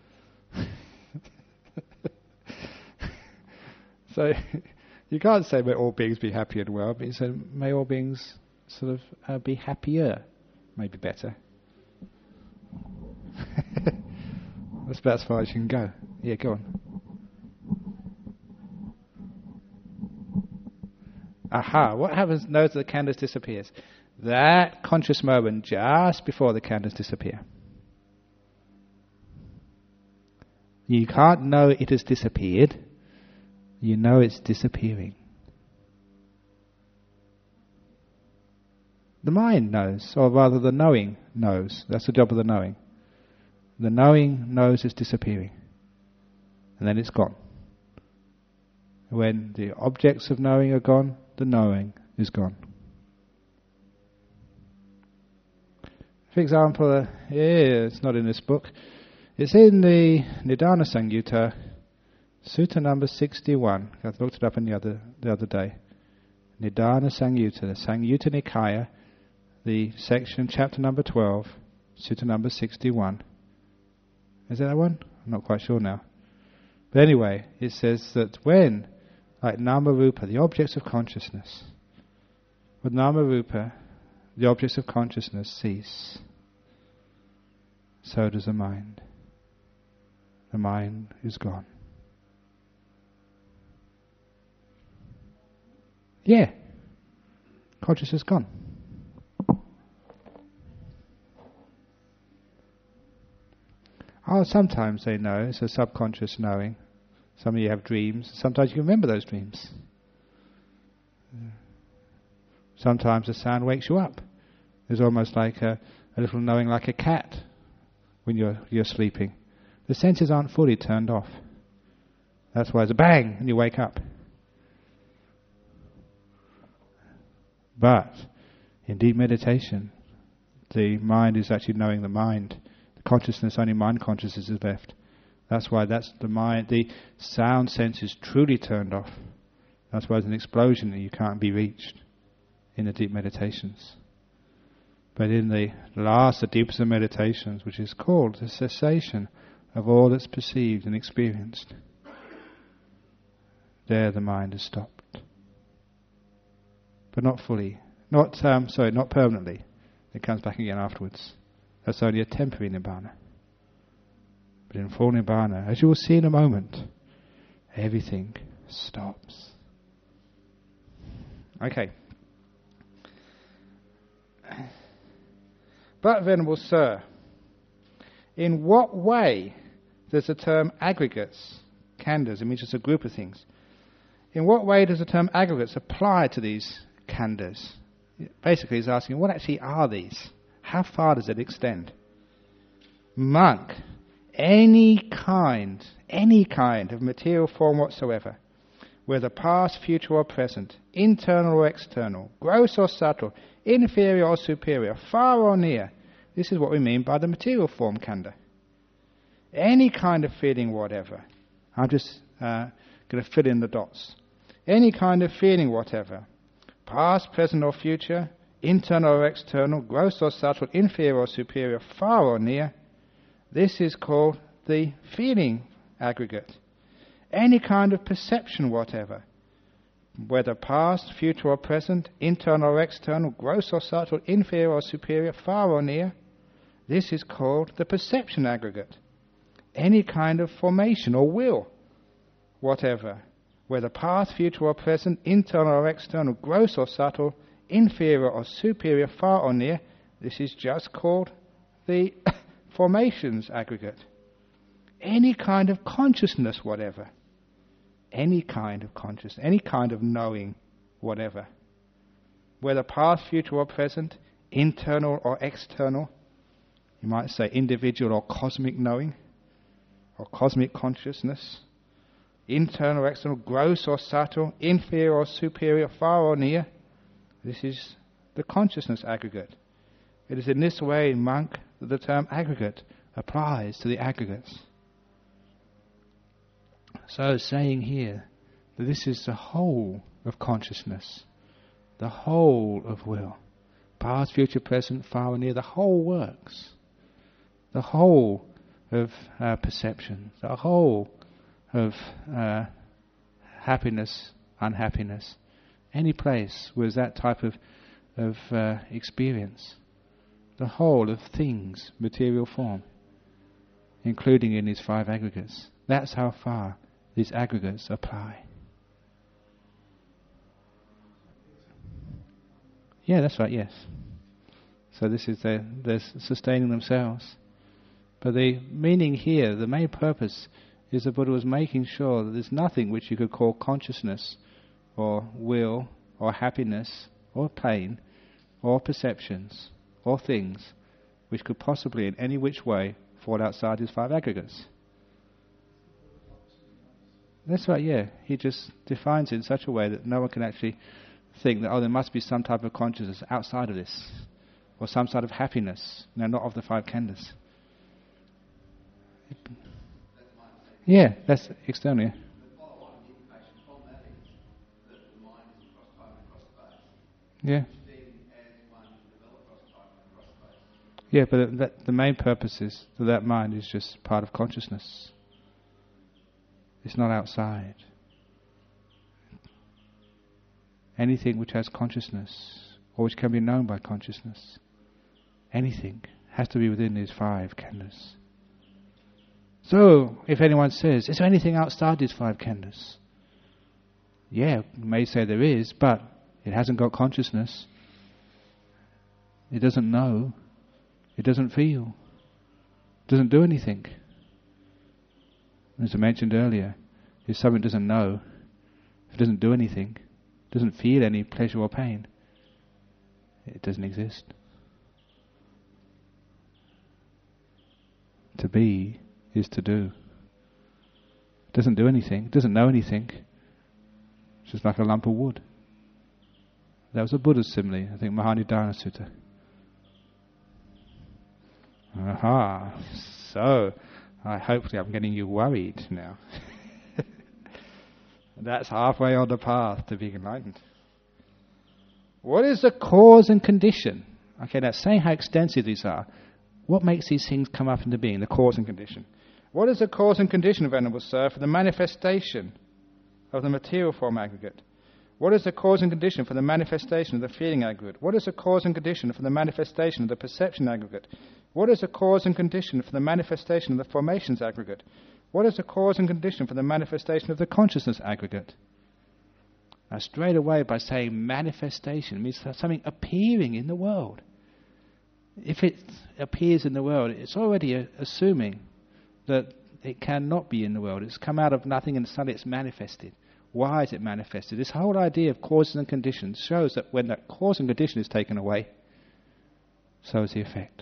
So you can't say may all beings be happy and well, but you say may all beings sort of uh, be happier, maybe better. That's about as far as you can go. Yeah, go on. Aha, what happens? Notice the khandhas disappears. That conscious moment just before the khandhas disappear. You can't know it has disappeared. You know it's disappearing. The mind knows, or rather the knowing knows. That's the job of the knowing. The knowing knows it's disappearing. And then it's gone. When the objects of knowing are gone, the knowing is gone. For example, uh, yeah, it's not in this book. It's in the Nidana Samyutta, Sutta number sixty-one. I looked it up in the other the other day. Nidana Samyutta, the Samyutta Nikaya, the section, chapter number twelve, Sutta number sixty-one. Is that that one? I'm not quite sure now. But anyway, it says that when, like Nama Rupa, the objects of consciousness, with Nama Rupa, the objects of consciousness cease, so does the mind. The mind is gone. Yeah. Consciousness is gone. Oh, sometimes they know, it's a subconscious knowing. Some of you have dreams. Sometimes you can remember those dreams. Sometimes the sound wakes you up. There's almost like a, a little knowing, like a cat when you're you're sleeping. The senses aren't fully turned off. That's why it's a bang and you wake up. But in deep meditation, the mind is actually knowing the mind. The consciousness, only mind consciousness is left. That's why that's the mind. The sound sense is truly turned off. That's why there's an explosion that you can't be reached in the deep meditations. but in the last, the deepest of meditations, which is called the cessation of all that's perceived and experienced, there the mind is stopped. But not fully. Not, um, sorry, not permanently. It comes back again afterwards. That's only a temporary nibbana. But in full nibbana, as you will see in a moment, everything stops. Okay. But, Venerable Sir, in what way does the term aggregates, khandhas, it means just a group of things, in what way does the term aggregates apply to these khandhas? Basically, he's asking, what actually are these? How far does it extend? Monk, any kind, any kind of material form whatsoever, whether past, future or present, internal or external, gross or subtle, inferior or superior, far or near. This is what we mean by the material form khandha. Any kind of feeling whatever. I'm just uh, going to fill in the dots. Any kind of feeling whatever. Past, present or future, internal or external, gross or subtle, inferior or superior, far or near. This is called the feeling aggregate. Any kind of perception whatever, whether past, future or present, internal or external, gross or subtle, inferior or superior, far or near, this is called the perception aggregate. Any kind of formation or will whatever, whether past, future or present, internal or external, gross or subtle, inferior or superior, far or near, this is just called the formations aggregate. Any kind of consciousness whatever, any kind of consciousness, any kind of knowing whatever, whether past, future or present, internal or external, you might say individual or cosmic knowing, or cosmic consciousness, internal or external, gross or subtle, inferior or superior, far or near, this is the consciousness aggregate. It is in this way, monk, that the term aggregate applies to the aggregates. So saying here that this is the whole of consciousness, the whole of will, past, future, present, far and near, the whole works, the whole of uh, perception, the whole of uh, happiness, unhappiness, any place where there's that type of, of uh, experience, the whole of things, material form, including in these five aggregates. That's how far these aggregates apply. Yeah, that's right, yes. So this is their, they're sustaining themselves. But the meaning here, the main purpose, is the Buddha was making sure that there's nothing which you could call consciousness, or will, or happiness, or pain, or perceptions, or things, which could possibly in any which way fall outside his five aggregates. That's right, yeah. He just defines it in such a way that no one can actually think that, oh, there must be some type of consciousness outside of this, or some sort of happiness, no, not of the five khandhas. Yeah, that's external. Yeah. Yeah, but that, the main purpose is that that mind is just part of consciousness. It's not outside. Anything which has consciousness, or which can be known by consciousness, anything has to be within these five khandhas. So, if anyone says, is there anything outside these five khandhas? Yeah, you may say there is, but it hasn't got consciousness. It doesn't know. It doesn't feel. It doesn't do anything. As I mentioned earlier, if something doesn't know, if it doesn't do anything, doesn't feel any pleasure or pain, it doesn't exist. To be is to do. It doesn't do anything, it doesn't know anything. It's just like a lump of wood. That was a Buddha's simile, I think, Mahanidana Sutta. Aha, so I hopefully I'm getting you worried now. That's halfway on the path to being enlightened. What is the cause and condition Okay, now saying how extensive these are, what makes these things come up into being, the cause and condition? What is the cause and condition, Venerable Sir, for the manifestation of the material form aggregate? What is the cause and condition for the manifestation of the feeling aggregate? What is the cause and condition for the manifestation of the perception aggregate? What is the cause and condition for the manifestation of the formations aggregate? What is the cause and condition for the manifestation of the consciousness aggregate? Now, straight away, by saying manifestation, means something appearing in the world. If it appears in the world, it's already a, assuming that it cannot be in the world. It's come out of nothing and suddenly it's manifested. Why is it manifested? This whole idea of causes and conditions shows that when that cause and condition is taken away, so is the effect.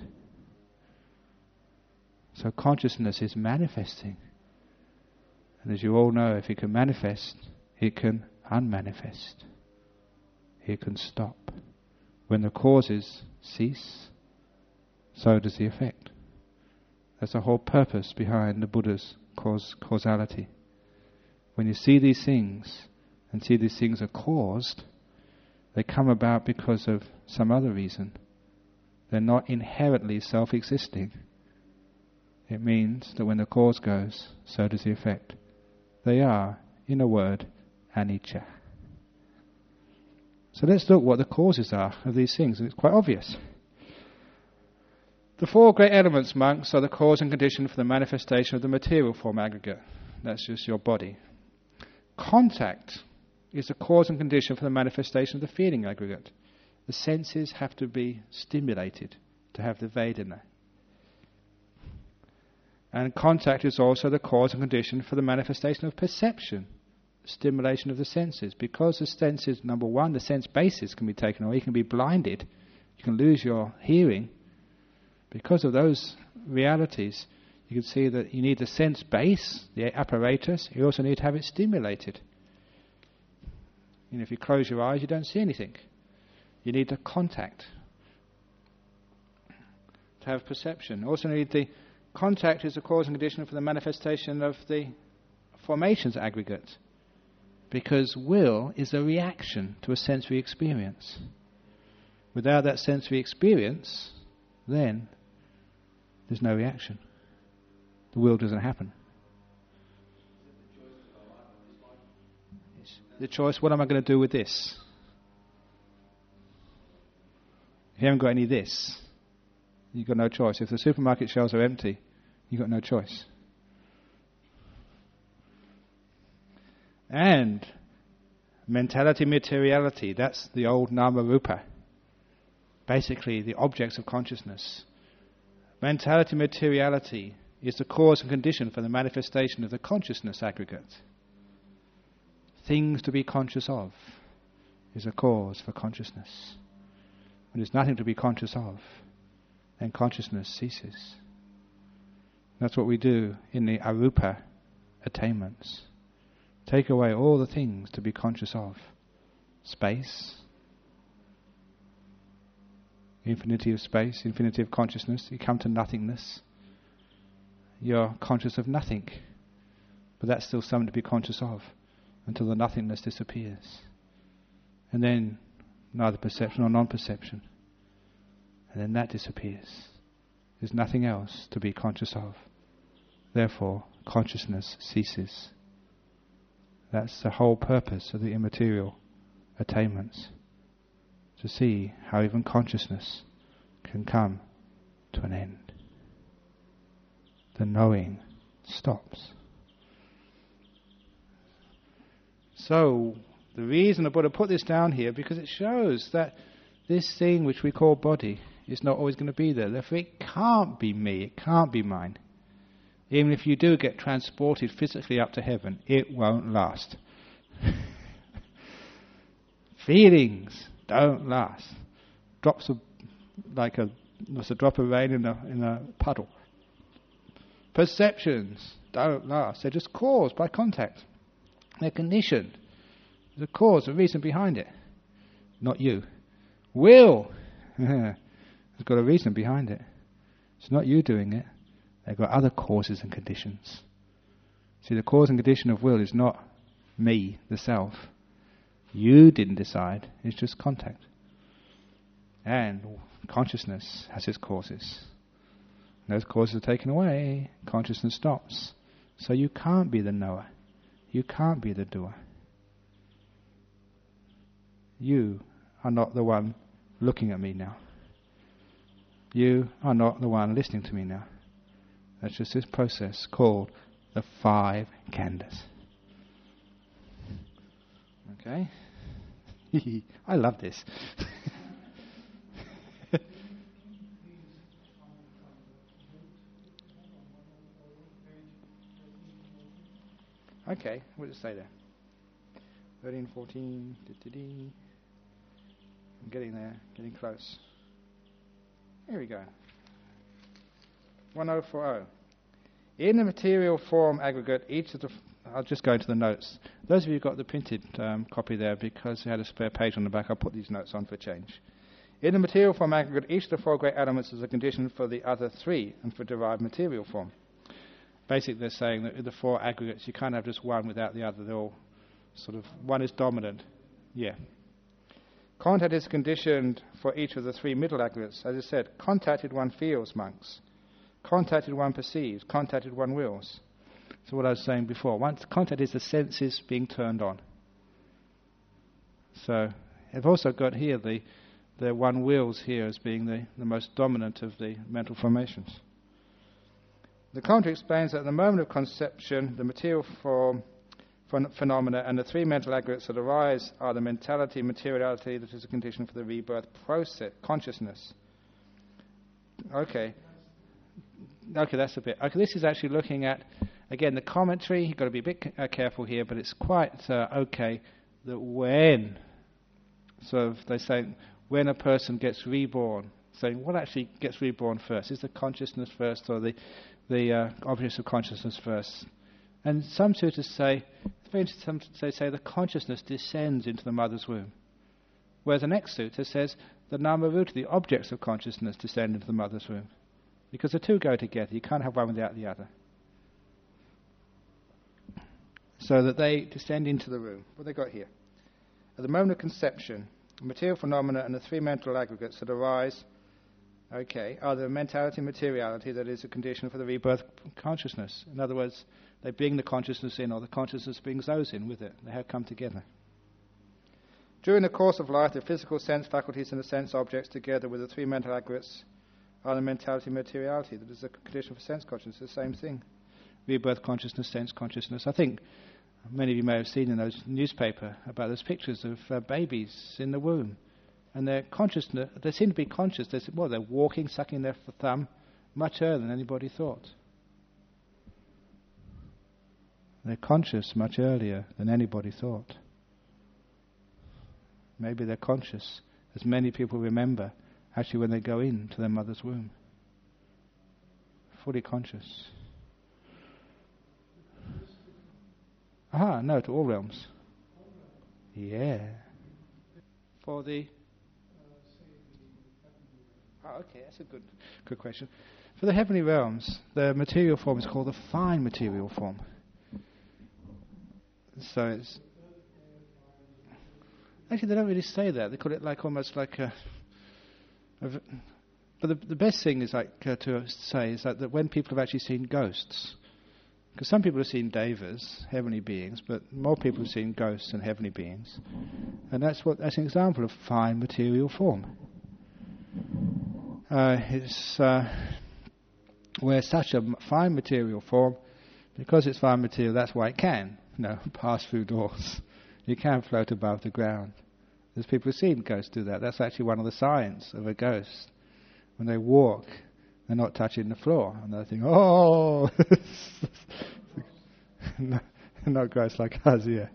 So consciousness is manifesting. And as you all know, if it can manifest, it can unmanifest. It can stop. When the causes cease, so does the effect. That's the whole purpose behind the Buddha's cause, causality. When you see these things, and see these things are caused, they come about because of some other reason. They're not inherently self-existing. It means that when the cause goes, so does the effect. They are, in a word, anicca. So let's look what the causes are of these things, and it's quite obvious. The four great elements, monks, are the cause and condition for the manifestation of the material form aggregate. That's just your body. Contact is the cause and condition for the manifestation of the feeling aggregate. The senses have to be stimulated to have the Vedana. And contact is also the cause and condition for the manifestation of perception, stimulation of the senses. Because the senses, number one, the sense basis can be taken away, you can be blinded, you can lose your hearing. Because of those realities, you can see that you need the sense base, the apparatus, you also need to have it stimulated. You know, if you close your eyes, you don't see anything. You need the contact to have perception. You also need the contact is the cause and condition for the manifestation of the formations aggregate. Because will is a reaction to a sensory experience. Without that sensory experience, then there's no reaction. The will doesn't happen. The choice, what am I going to do with this? If you haven't got any of this, you've got no choice. If the supermarket shelves are empty, you've got no choice. And mentality, materiality, that's the old nama rupa. Basically, the objects of consciousness. Mentality, materiality is the cause and condition for the manifestation of the consciousness aggregate. Things to be conscious of is a cause for consciousness. When there's nothing to be conscious of, then consciousness ceases. That's what we do in the arupa attainments. Take away all the things to be conscious of. Space, infinity of space, infinity of consciousness. You come to nothingness. You're conscious of nothing. But that's still something to be conscious of until the nothingness disappears. And then neither perception nor non-perception. And then that disappears. There's nothing else to be conscious of. Therefore, consciousness ceases. That's the whole purpose of the immaterial attainments. To see how even consciousness can come to an end. The knowing stops. So, the reason the Buddha put this down here, because it shows that this thing which we call body is not always going to be there. Therefore it can't be me, it can't be mine. Even if you do get transported physically up to heaven, it won't last. Feelings don't last. Drops of, like a, it's a drop of rain in a, in a puddle. Perceptions don't last. They're just caused by contact. They're conditioned. There's a cause, a reason behind it. Not you. Will has got a reason behind it. It's not you doing it. They've got other causes and conditions. See, the cause and condition of will is not me, the self. You didn't decide. It's just contact. And consciousness has its causes. And those causes are taken away, consciousness stops. So you can't be the knower. You can't be the doer. You are not the one looking at me now. You are not the one listening to me now. That's just this process called the five khandhas. Okay? I love this. Okay, what does it say there? thirteen, fourteen, I'm getting there, getting close. Here we go. ten forty. In the material form aggregate, each of the... F- I'll just go into the notes. Those of you who got the printed um, copy there, because we had a spare page on the back, I'll put these notes on for change. In the material form aggregate, each of the four great elements is a condition for the other three and for derived material form. Basically, they're saying that in the four aggregates, you can't have just one without the other. They're all sort of... One is dominant. Yeah. Contact is conditioned for each of the three middle aggregates. As I said, contacted one feels, monks. Contacted one perceives. Contacted one wills. So what I was saying before, once contact is the senses being turned on. So I've also got here the the one wills here as being the, the most dominant of the mental formations. The commentary explains that at the moment of conception, the material form phenomena and the three mental aggregates that arise are the mentality, materiality that is a condition for the rebirth process, consciousness. Okay. Okay, that's a bit... Okay, this is actually looking at, again, the commentary. You've got to be a bit uh, careful here, but it's quite uh, okay that when, so they say, when a person gets reborn, saying what actually gets reborn first? Is the consciousness first or the, the uh, objects of consciousness first? And some sutras say, some they say the consciousness descends into the mother's womb. Whereas the next sutta says the namaruta, the objects of consciousness, descend into the mother's womb. Because the two go together. You can't have one without the other. So that they descend into the room. What have they got here? At the moment of conception, the material phenomena and the three mental aggregates that arise, okay, are the mentality and materiality that is a condition for the rebirth consciousness. In other words, they bring the consciousness in, or the consciousness brings those in with it. They have come together. During the course of life, the physical sense faculties and the sense objects, together with the three mental aggregates, are the mentality and materiality that is a condition for sense consciousness. The same thing. Rebirth consciousness, sense consciousness. I think many of you may have seen in those newspaper about those pictures of uh, babies in the womb. And their consciousness, they seem to be conscious. They're, well, they're walking, sucking their thumb much earlier than anybody thought. They're conscious much earlier than anybody thought. Maybe they're conscious, as many people remember, actually when they go into their mother's womb. Fully conscious. Aha, no, to all realms. Yeah. For the... Oh, okay, that's a good good question. For the heavenly realms, the material form is called the fine material form. So it's... Actually, they don't really say that. They call it like almost like a... a v- but the, the best thing is like uh, to say is that, that when people have actually seen ghosts, because some people have seen devas, heavenly beings, but more people have seen ghosts than heavenly beings, and that's what that's an example of fine material form. Uh, it's uh, where such a m- fine material form, because it's fine material, that's why it can, you know, pass through doors. You can float above the ground. There's people who've seen ghosts do that. That's actually one of the signs of a ghost. When they walk, they're not touching the floor, and they think, oh, no, not ghosts like us, yeah.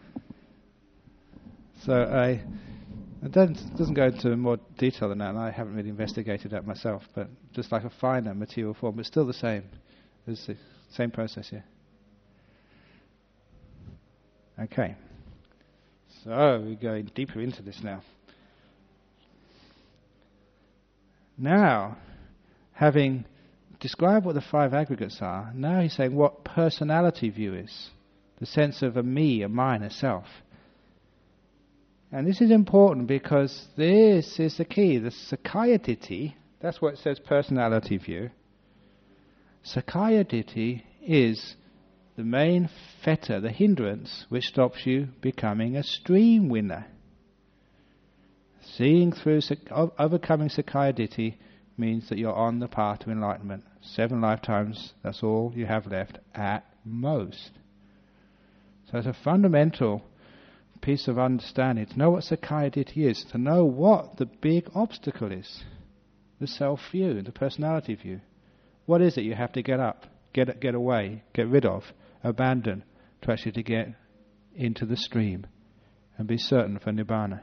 So I, it doesn't, doesn't go into more detail than that, and I haven't really investigated that myself, but just like a finer material form, but still the same. It's the same process here. Okay. So we're going deeper into this now. Now, having described what the five aggregates are, now he's saying what personality view is. The sense of a me, a mine, a self. And this is important because this is the key. The Sakkaya Ditthi, that's what it says personality view. Sakkaya Ditthi is the main fetter, the hindrance, which stops you becoming a stream winner. Seeing through, overcoming Sakkaya Ditthi means that you're on the path to enlightenment. Seven lifetimes, that's all you have left at most. So it's a fundamental piece of understanding to know what Sakkaya Ditthi is, to know what the big obstacle is. The self-view, the personality view. What is it you have to get up, get get away, get rid of, abandon, to actually to get into the stream and be certain for Nibbana?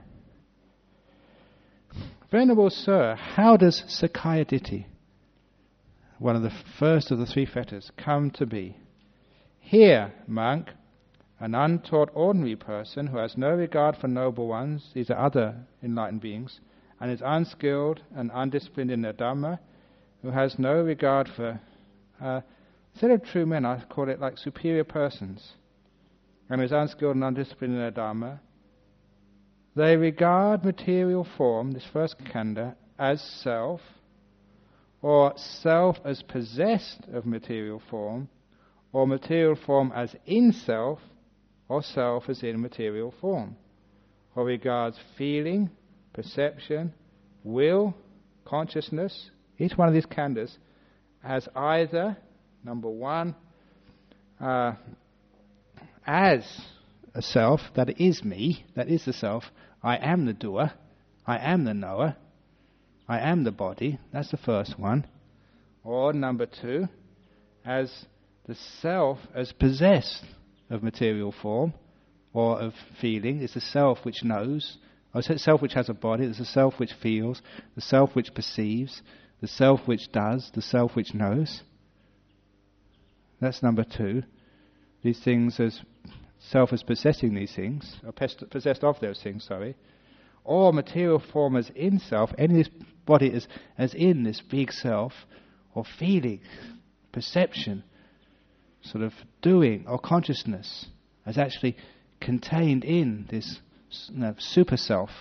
Venerable Sir, how does Sakkaya Ditthi, one of the first of the three fetters, come to be? Here, monk, an untaught ordinary person who has no regard for noble ones, these are other enlightened beings, and is unskilled and undisciplined in their Dhamma, who has no regard for, uh, instead of true men, I call it like superior persons, and is unskilled and undisciplined in their Dhamma, they regard material form, this first khandha, as self, or self as possessed of material form, or material form as in self, or self as in material form, or regards feeling, perception, will, consciousness, each one of these khandhas as either, number one, uh, as a self, that is me, that is the self, I am the doer, I am the knower, I am the body, that's the first one. Or number two, as the self as possessed of material form or of feeling. It's the self which knows, or the self which has a body, it's the self which feels, the self which perceives, the self which does, the self which knows. That's number two. These things as self as possessing these things, or possessed of those things, sorry. Or material form as in self, any this body as, as in this big self, or feeling, perception, sort of doing, or consciousness, as actually contained in this, you know, super self.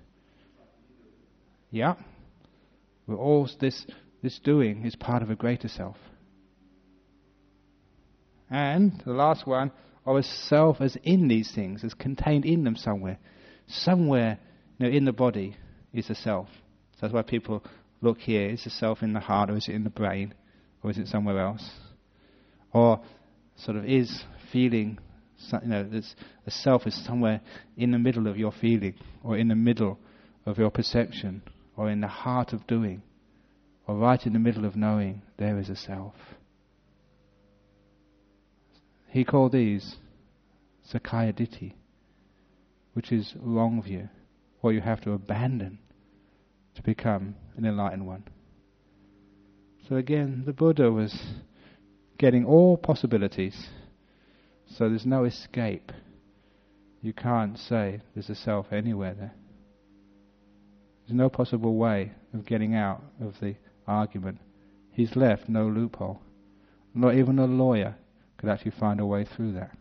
Yeah. We're all this this doing is part of a greater self. And the last one, or a self as in these things, as contained in them somewhere. Somewhere, you know, in the body is a self. So that's why people look here, is the self in the heart, or is it in the brain, or is it somewhere else? Or sort of is feeling, you know, this, a self is somewhere in the middle of your feeling, or in the middle of your perception, or in the heart of doing, or right in the middle of knowing, there is a self. He called these Sakkaya Ditthi, which is wrong view, what you have to abandon to become an enlightened one. So again, the Buddha was getting all possibilities, so there's no escape. You can't say there's a self anywhere there. There's no possible way of getting out of the argument. He's left no loophole. Not even a lawyer could actually find a way through that.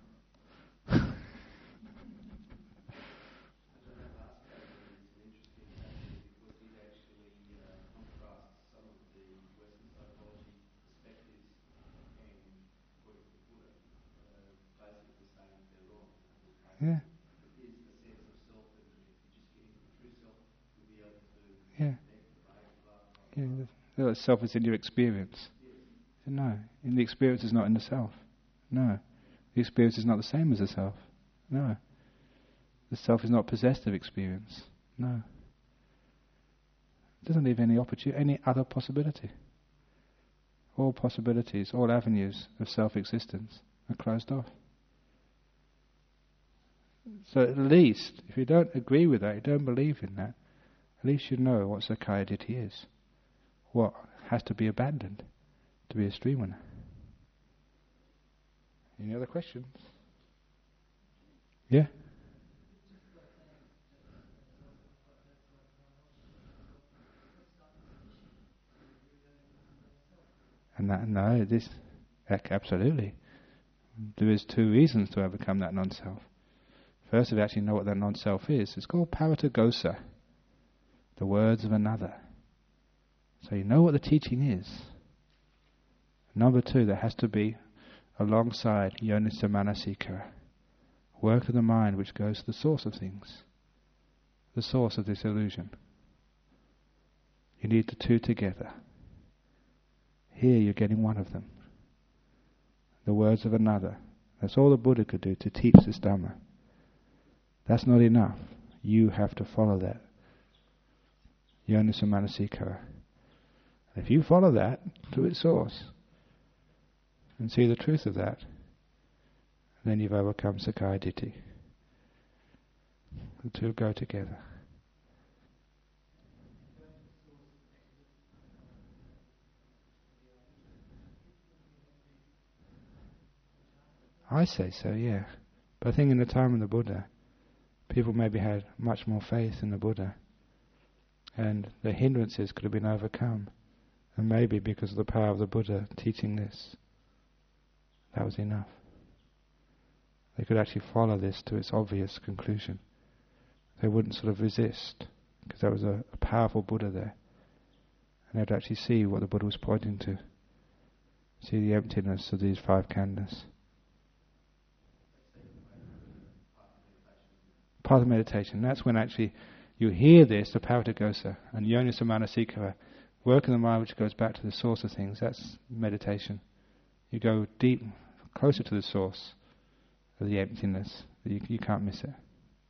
Yeah. Yeah. Yeah. The self is in your experience. No, in the experience is not in the self. No, the experience is not the same as the self. No, the self is not possessed of experience. No, it doesn't leave any opportunity, any other possibility. All possibilities, all avenues of self-existence are closed off. So at least, if you don't agree with that, you don't believe in that, at least you know what Sakkaya Ditthi is. What has to be abandoned to be a stream winner. Any other questions? Yeah? And that, no, this, absolutely. There is two reasons to overcome that non-self. First, if you actually know what that non-self is, it's called Parataggosa, the words of another. So you know what the teaching is. Number two, there has to be alongside Yoniso Manasikara, work of the mind which goes to the source of things, the source of this illusion. You need the two together. Here you're getting one of them. The words of another. That's all the Buddha could do to teach this Dhamma. That's not enough. You have to follow that. Yoniso Manasikara. If you follow that to its source and see the truth of that, then you've overcome Sakkaya Ditthi. The two go together. I say so, yeah. But I think in the time of the Buddha, people maybe had much more faith in the Buddha, and the hindrances could have been overcome. And maybe because of the power of the Buddha teaching this, that was enough. They could actually follow this to its obvious conclusion. They wouldn't sort of resist, because there was a, a powerful Buddha there. And they'd actually see what the Buddha was pointing to. See the emptiness of these five khandhas. Part of meditation. That's when actually you hear this, the Parataggosa, and Yoniso Manasikara, work in the mind which goes back to the source of things. That's meditation. You go deep, closer to the source of the emptiness. You, you can't miss it.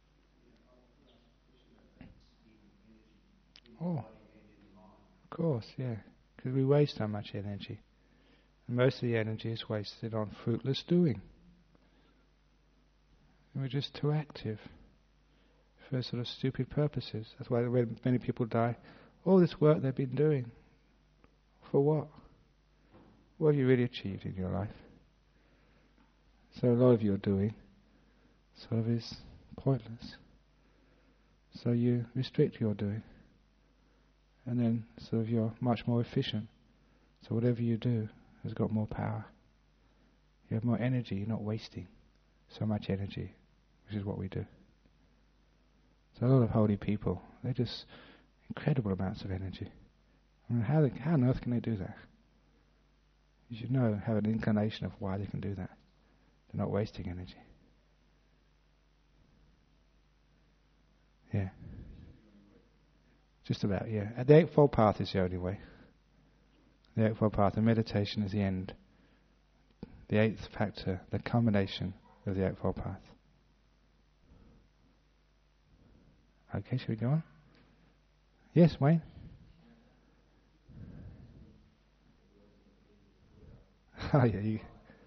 Oh, of course, yeah. Because we waste so much energy. And most of the energy is wasted on fruitless doing. And we're just too active for sort of stupid purposes. That's why when many people die, all this work they've been doing, for what? What have you really achieved in your life? So a lot of your doing sort of is pointless. So you restrict your doing. And then sort of you're much more efficient. So whatever you do has got more power. You have more energy, you're not wasting so much energy, which is what we do. So a lot of holy people, they just incredible amounts of energy. I mean, how, they, how on earth can they do that? You should know, have an inclination of why they can do that. They're not wasting energy. Yeah. Just about, yeah. The Eightfold Path is the only way. The Eightfold Path, and meditation is the end. The eighth factor, the culmination of the Eightfold Path. Okay, shall we go on? Yes, Wayne? Oh, yeah. You,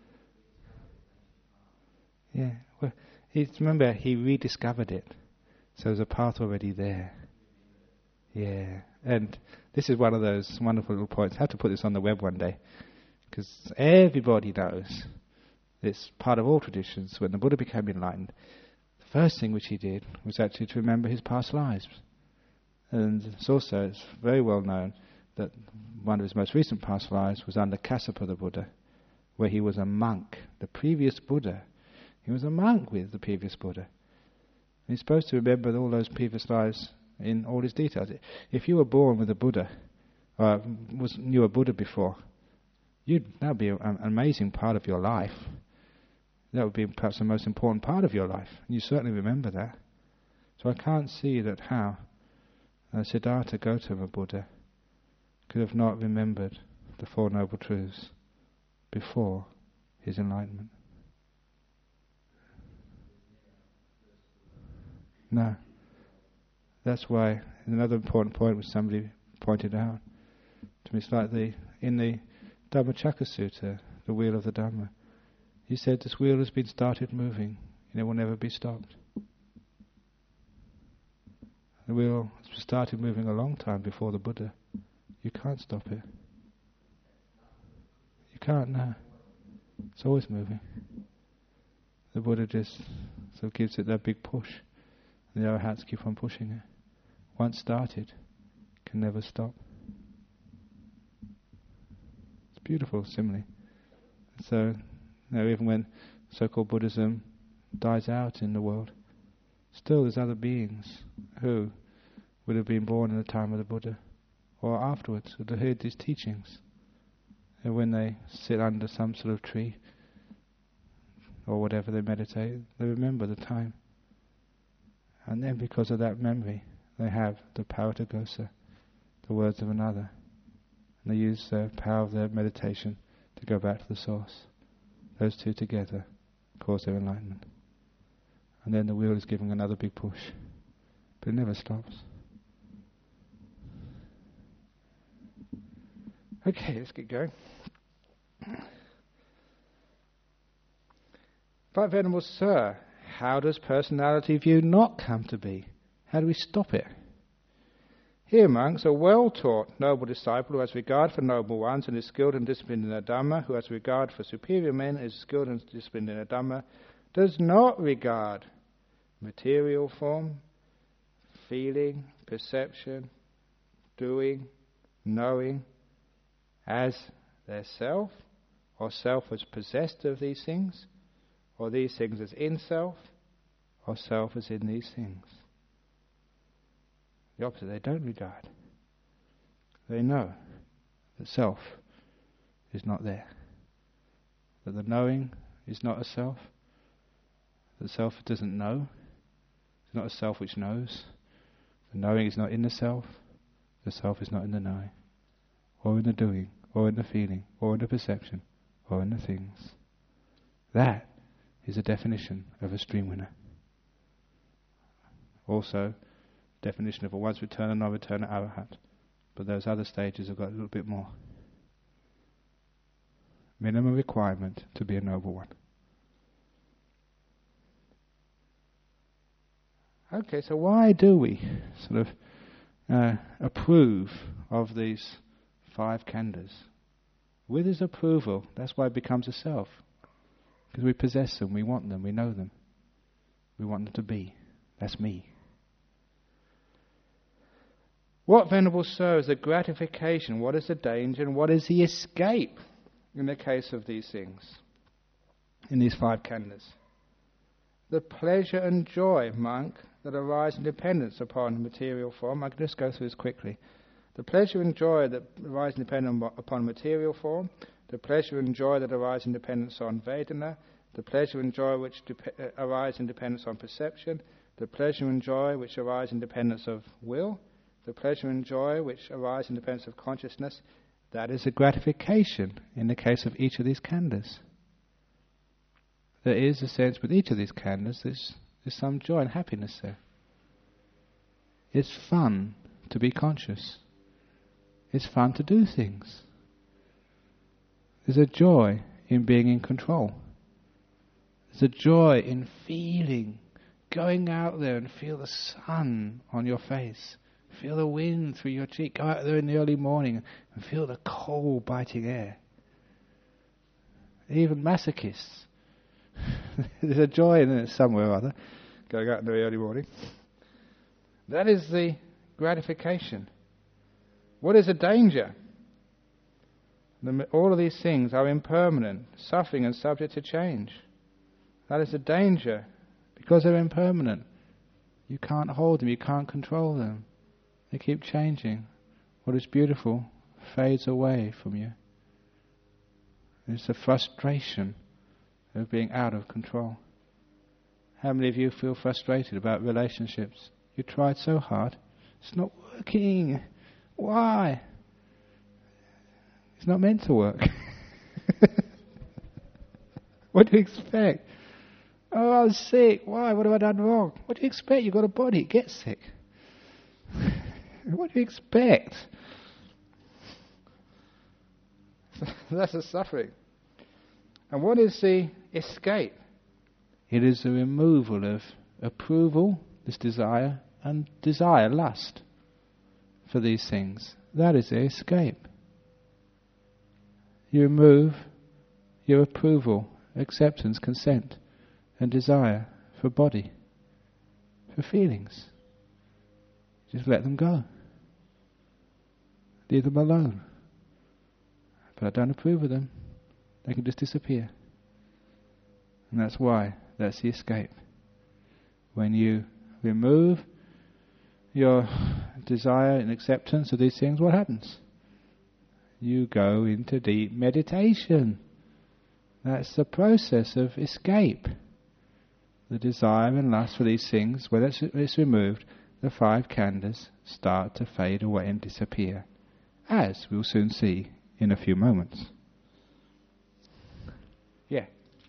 yeah. Well, it's, remember, he rediscovered it. So there's a path already there. Yeah. And this is one of those wonderful little points. I have to put this on the web one day. Because everybody knows, it's part of all traditions, when the Buddha became enlightened, the first thing which he did was actually to remember his past lives. And it's also, it's very well known that one of his most recent past lives was under Kassapa the Buddha, where he was a monk. The previous Buddha, he was a monk with the previous Buddha. And he's supposed to remember all those previous lives in all his details. If you were born with a Buddha, or was knew a Buddha before, you'd that would be a, an amazing part of your life. That would be perhaps the most important part of your life. And you certainly remember that. So I can't see that how uh, Siddhartha Gautama Buddha could have not remembered the Four Noble Truths before his enlightenment. No. That's why another important point which somebody pointed out to me, it's like the in the Dhammacakka Sutta, the wheel of the Dhamma. He said this wheel has been started moving and it will never be stopped. The wheel started moving a long time before the Buddha. You can't stop it. You can't, no. It's always moving. The Buddha just sort of gives it that big push. And the arahats keep on pushing it. Once started, can never stop. It's beautiful simile. So, you know, even when so-called Buddhism dies out in the world, Still there's other beings who would have been born in the time of the Buddha or afterwards, would have heard these teachings. And when they sit under some sort of tree or whatever they meditate, they remember the time. And then because of that memory, they have the Parattagosa, the words of another. And they use the power of their meditation to go back to the source. Those two together cause their enlightenment. And then the wheel is giving another big push. But it never stops. Okay, let's get going. But Venerable Sir, how does personality view not come to be? How do we stop it? Here, monks, a well-taught noble disciple who has regard for noble ones and is skilled and disciplined in the Dhamma, who has regard for superior men and is skilled and disciplined in the Dhamma, does not regard material form, feeling, perception, doing, knowing as their self, or self as possessed of these things, or these things as in self, or self as in these things. The opposite, they don't regard. They know that self is not there. That the knowing is not a self. The self doesn't know. It's not a self which knows. The knowing is not in the self. The self is not in the knowing. Or in the doing. Or in the feeling. Or in the perception. Or in the things. That is a definition of a stream winner. Also, definition of a once returner, non-returner arahat. But those other stages have got a little bit more. Minimum requirement to be a noble one. Okay, so why do we sort of uh, approve of these five khandhas? With his approval, that's why it becomes a self. Because we possess them, we want them, we know them. We want them to be. That's me. What, Venerable Sir, is the gratification? What is the danger? And what is the escape in the case of these things? In these five khandhas? The pleasure and joy, monk, that arise in dependence upon material form. I can just go through this quickly. The pleasure and joy that arise in dependence upon material form. The pleasure and joy that arise in dependence on Vedana. The pleasure and joy which dep- uh, arise in dependence on perception. The pleasure and joy which arise in dependence of will. The pleasure and joy which arise in dependence of consciousness. That is a gratification in the case of each of these khandhas. There is a sense with each of these khandhas, there's, there's some joy and happiness there. It's fun to be conscious. It's fun to do things. There's a joy in being in control. There's a joy in feeling, going out there and feel the sun on your face. Feel the wind through your cheek. Go out there in the early morning and feel the cold biting air. Even masochists. There's a joy in it somewhere or other, going out in the early morning. That is the gratification. What is the danger? The, all of these things are impermanent, suffering and subject to change. That is the danger, because they're impermanent. You can't hold them, you can't control them. They keep changing. What is beautiful fades away from you. It's the frustration of being out of control. How many of you feel frustrated about relationships? You tried so hard, it's not working. Why? It's not meant to work. What do you expect? Oh, I was sick. Why? What have I done wrong? What do you expect? You've got a body. Get sick. What do you expect? That's the suffering. And what is the escape? It is the removal of approval, this desire, and desire, lust, for these things. That is the escape. You remove your approval, acceptance, consent, and desire for body, for feelings. Just let them go. Leave them alone. But I don't approve of them. They can just disappear. And that's why, that's the escape. When you remove your desire and acceptance of these things, what happens? You go into deep meditation. That's the process of escape. The desire and lust for these things, when it's, it's removed, the five khandhas start to fade away and disappear, as we'll soon see in a few moments. Yeah.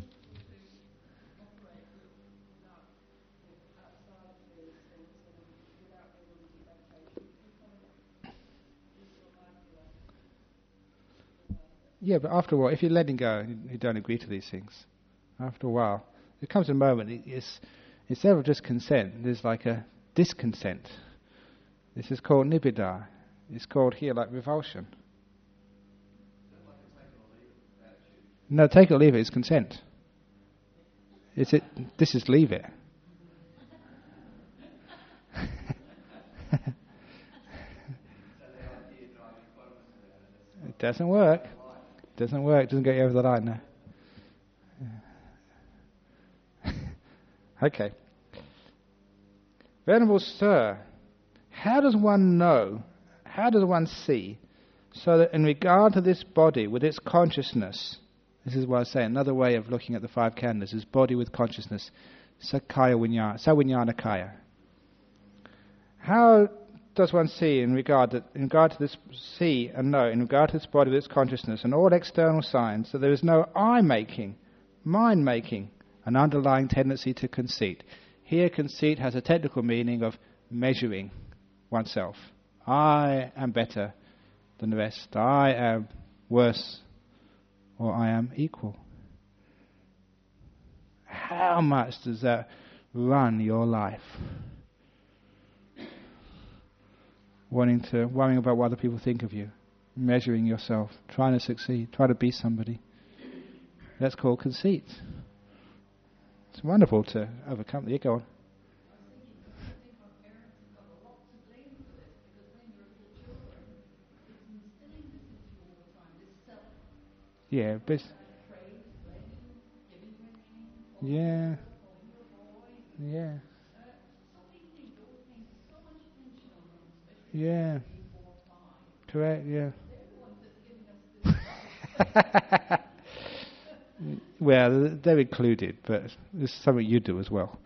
Yeah, but after a while, if you're letting go and you don't agree to these things, after a while, there comes a moment, it- it's, instead of just consent, there's like a disconsent. This is called nibbida. It's called here like revulsion. No, take it or leave it is consent. Is it? This is leave it. It doesn't work. It doesn't work. It doesn't get you over the line now. Okay. Venerable Sir, how does one know, how does one see, so that in regard to this body with its consciousness, this is what I was saying, another way of looking at the five khandhas is body with consciousness, sakaya vinyana, savinyana kaya. How does one see in regard to, in regard to this, see and know, in regard to this body with its consciousness and all external signs, that there is no I-making, mind-making, an underlying tendency to conceit. Here conceit has a technical meaning of measuring oneself. I am better than the rest. I am worse, or I am equal. How much does that run your life? Wanting to, worrying about what other people think of you, measuring yourself, trying to succeed, trying to be somebody. That's called conceit. It's wonderful to overcome. You go on. Yeah, but yeah, yeah, yeah, correct, yeah. Well, they're included, but it's something you do as well.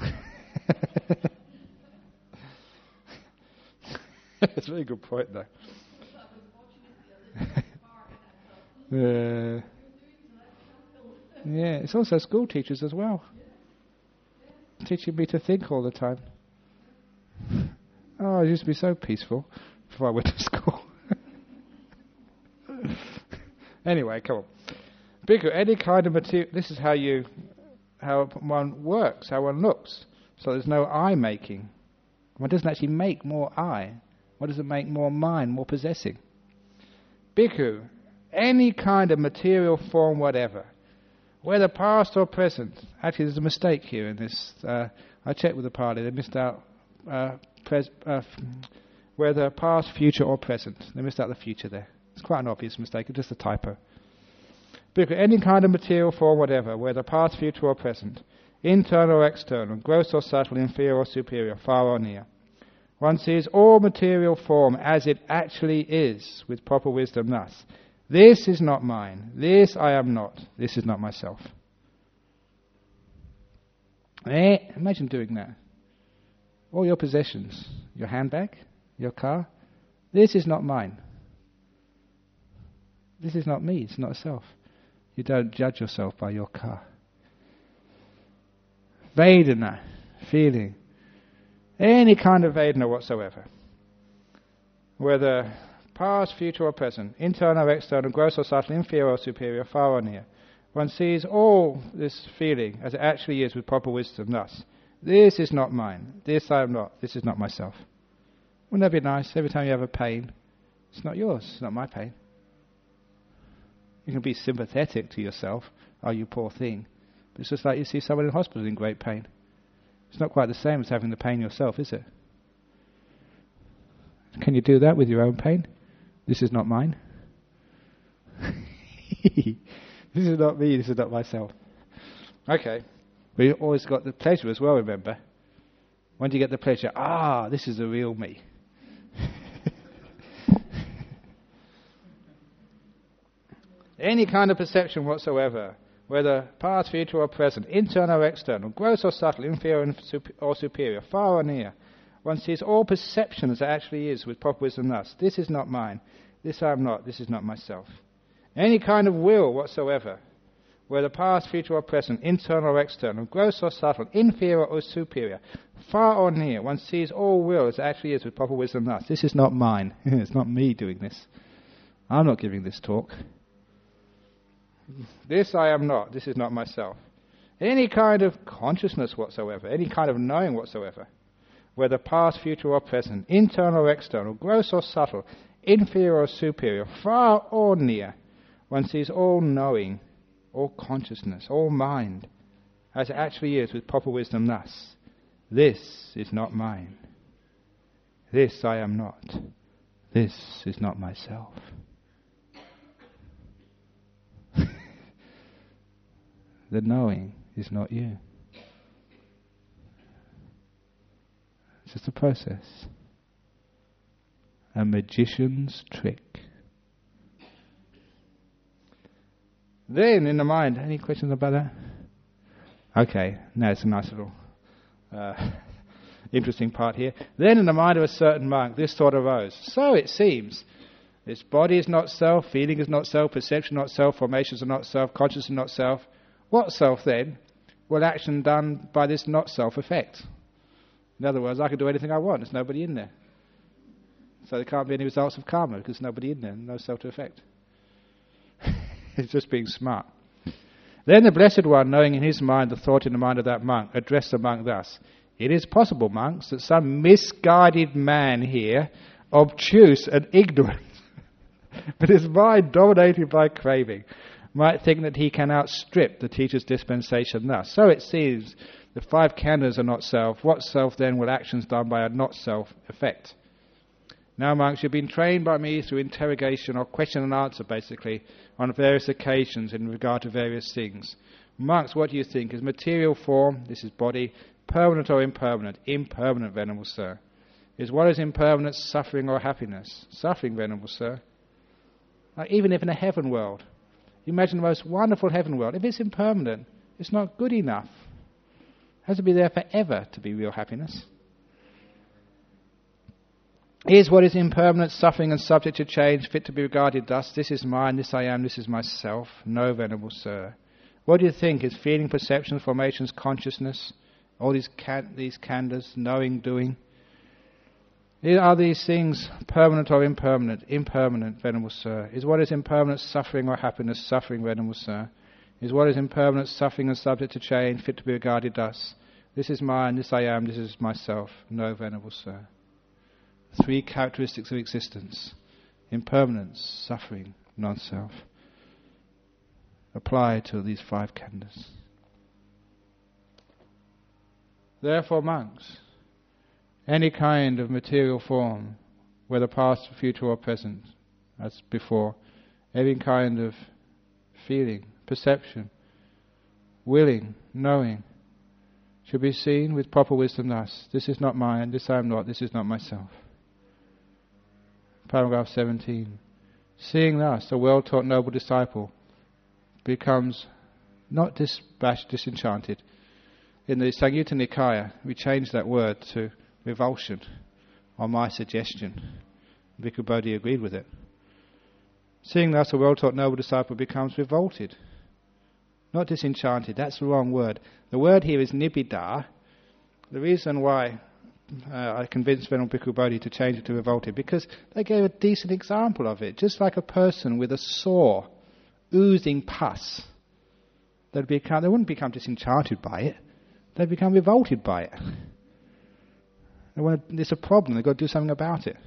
That's a very good point, though. uh, yeah, it's also school teachers as well, teaching me to think all the time. Oh, I used to be so peaceful before I went to school. Anyway, come on. Bhikkhu, any kind of material, this is how you, how one works, how one looks. So there's no I making. One doesn't actually make more I. One doesn't make more mind, more possessing. Bhikkhu, any kind of material form, whatever, whether past or present. Actually, there's a mistake here in this. Uh, I checked with the party, they missed out uh, pres- uh, whether past, future or present. They missed out the future there. It's quite an obvious mistake, it's just a typo. Because any kind of material form, whatever, whether past, future or present, internal or external, gross or subtle, inferior or superior, far or near, one sees all material form as it actually is, with proper wisdom thus. This is not mine, this I am not, this is not myself. Eh, imagine doing that. All your possessions, your handbag, your car, this is not mine. This is not me, it's not a self. You don't judge yourself by your car. Vedana, feeling. Any kind of Vedana whatsoever. Whether past, future or present, internal or external, gross or subtle, inferior or superior, far or near. One sees all this feeling as it actually is with proper wisdom thus. This is not mine. This I am not. This is not myself. Wouldn't that be nice? Every time you have a pain, it's not yours. It's not my pain. You can be sympathetic to yourself. Oh, you poor thing. But it's just like you see someone in hospital in great pain. It's not quite the same as having the pain yourself, is it? Can you do that with your own pain? This is not mine. This is not me, this is not myself. Okay. But you always got the pleasure as well, remember. When do you get the pleasure? Ah, this is the real me. Any kind of perception whatsoever, whether past, future or present, internal or external, gross or subtle, inferior or superior, far or near, one sees all perception as it actually is with proper wisdom thus. This is not mine. This I am not. This is not myself. Any kind of will whatsoever, whether past, future or present, internal or external, gross or subtle, inferior or superior, far or near, one sees all will as it actually is with proper wisdom thus. This is not mine. It's not me doing this. I'm not giving this talk. This I am not. This is not myself. Any kind of consciousness whatsoever, any kind of knowing whatsoever, whether past, future or present, internal or external, gross or subtle, inferior or superior, far or near, one sees all knowing, all consciousness, all mind, as it actually is with proper wisdom thus. This is not mine. This I am not. This is not myself. The knowing is not you. It's just a process. A magician's trick. Then in the mind, any questions about that? Okay, now it's a nice little uh, interesting part here. Then in the mind of a certain monk, this thought arose. So it seems, this body is not self, feeling is not self, perception not self, formations are not self, consciousness is not self. What self then will action done by this not self affect? In other words, I can do anything I want, there's nobody in there. So there can't be any results of karma because there's nobody in there, no self to affect. It's just being smart. Then the Blessed One, knowing in his mind the thought in the mind of that monk, addressed the monk thus: It is possible, monks, that some misguided man here, obtuse and ignorant, but his mind dominated by craving, might think that he can outstrip the teacher's dispensation thus. So it seems the five khandhas are not self. What self then will actions done by a not self effect? Now, monks, you've been trained by me through interrogation or question and answer, basically, on various occasions in regard to various things. Monks, what do you think? Is material form, this is body, permanent or impermanent? Impermanent, Venerable Sir. Is what is impermanent suffering or happiness? Suffering, Venerable Sir. Now, even if in a heaven world, imagine the most wonderful heaven world. If it's impermanent, it's not good enough. It has to be there forever to be real happiness. Is what is impermanent, suffering and subject to change, fit to be regarded thus? This is mine, this I am, this is myself. No, Venerable Sir. What do you think? Is feeling, perceptions, formations, consciousness, all these can- these khandhas, knowing, doing? Are these things permanent or impermanent? Impermanent, Venerable Sir. Is what is impermanent suffering or happiness? Suffering, Venerable Sir. Is what is impermanent suffering and subject to change, fit to be regarded thus? This is mine, this I am, this is myself. No, Venerable Sir. Three characteristics of existence: impermanence, suffering, non-self. Apply to these five khandhas. Therefore, monks, any kind of material form, whether past, future or present, as before, any kind of feeling, perception, willing, knowing, should be seen with proper wisdom thus: this is not mine, this I am not, this is not myself. Paragraph seventeen. Seeing thus, a well-taught noble disciple becomes not disbashed, disenchanted. In the Samyutta Nikaya, we changed that word to revulsion, on my suggestion. Bhikkhu Bodhi agreed with it. Seeing thus, a well-taught noble disciple becomes revolted, not disenchanted. That's the wrong word. The word here is nibbida. The reason why uh, I convinced Venerable Bhikkhu Bodhi to change it to revolted, because they gave a decent example of it. Just like a person with a sore, oozing pus, they'd become, they wouldn't become disenchanted by it. They'd become revolted by it. They want to, there's a problem. They've got to do something about it.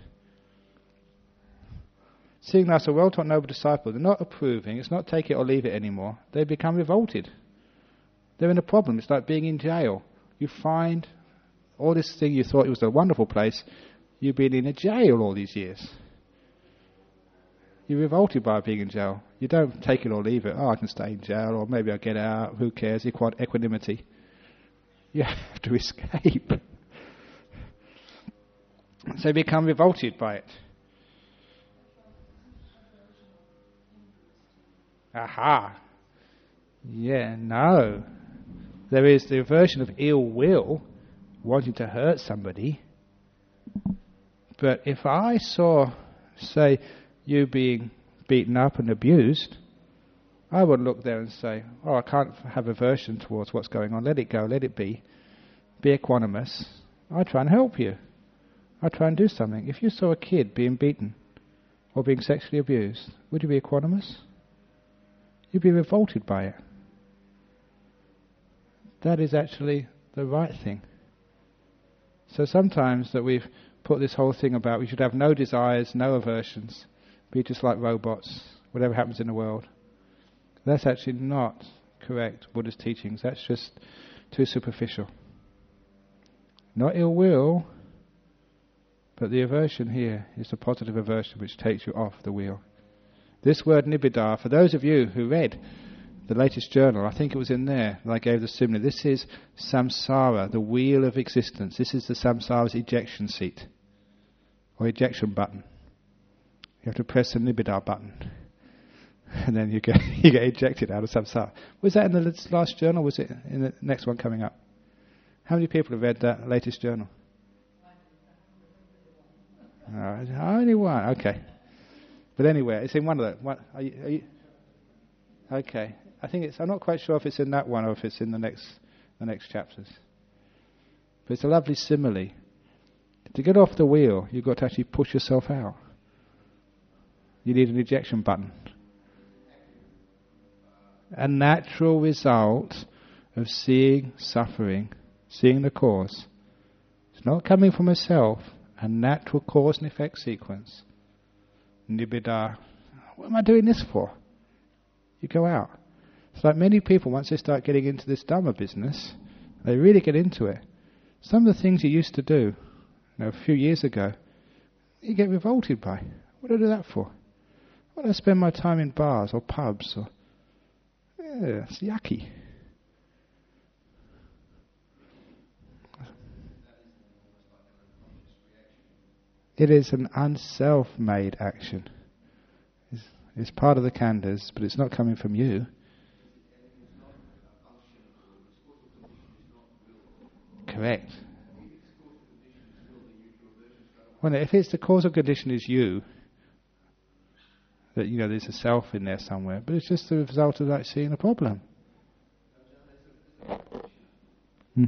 Seeing thus a well-taught noble disciple, they're not approving. It's not take it or leave it anymore. They become revolted. They're in a problem. It's like being in jail. You find all this thing you thought it was a wonderful place, you've been in a jail all these years. You're revolted by being in jail. You don't take it or leave it. Oh, I can stay in jail, or maybe I'll get out. Who cares? Equanimity. You have to escape. So they become revolted by it. Aha. Yeah, no. There is the aversion of ill will, wanting to hurt somebody. But if I saw, say, you being beaten up and abused, I would look there and say, oh, I can't have aversion towards what's going on. Let it go, let it be. Be equanimous. I try and help you. I try and do something. If you saw a kid being beaten or being sexually abused, would you be equanimous? You'd be revolted by it. That is actually the right thing. So sometimes that we've put this whole thing about we should have no desires, no aversions, be just like robots, whatever happens in the world. That's actually not correct Buddhist teachings. That's just too superficial. Not ill will, but the aversion here is the positive aversion which takes you off the wheel. This word nibbida, for those of you who read the latest journal, I think it was in there that I gave the simile. This is samsara, the wheel of existence. This is the samsara's ejection seat, or ejection button. You have to press the nibbida button, and then you get you get ejected out of samsara. Was that in the last journal? Was it in the next one coming up? How many people have read that latest journal? Uh, only one. Okay. But anyway, it's in one of the. One, are you, are you, okay. I think it's. I'm not quite sure if it's in that one or if it's in the next the next chapters. But it's a lovely simile. To get off the wheel, you've got to actually push yourself out. You need an ejection button. A natural result of seeing suffering, seeing the cause. It's not coming from a self. A natural cause and effect sequence. Nibbida. What am I doing this for? You go out. It's like many people, once they start getting into this Dhamma business, they really get into it. Some of the things you used to do, you know, a few years ago, you get revolted by. What do I do that for? Why do I spend my time in bars or pubs? Or yeah, it's yucky. It is an unself-made action. It's, it's part of the khandhas, but it's not coming from you. Correct. Well, if it's the causal condition is you, that you know there's a self in there somewhere, but it's just the result of that seeing a problem. Hmm.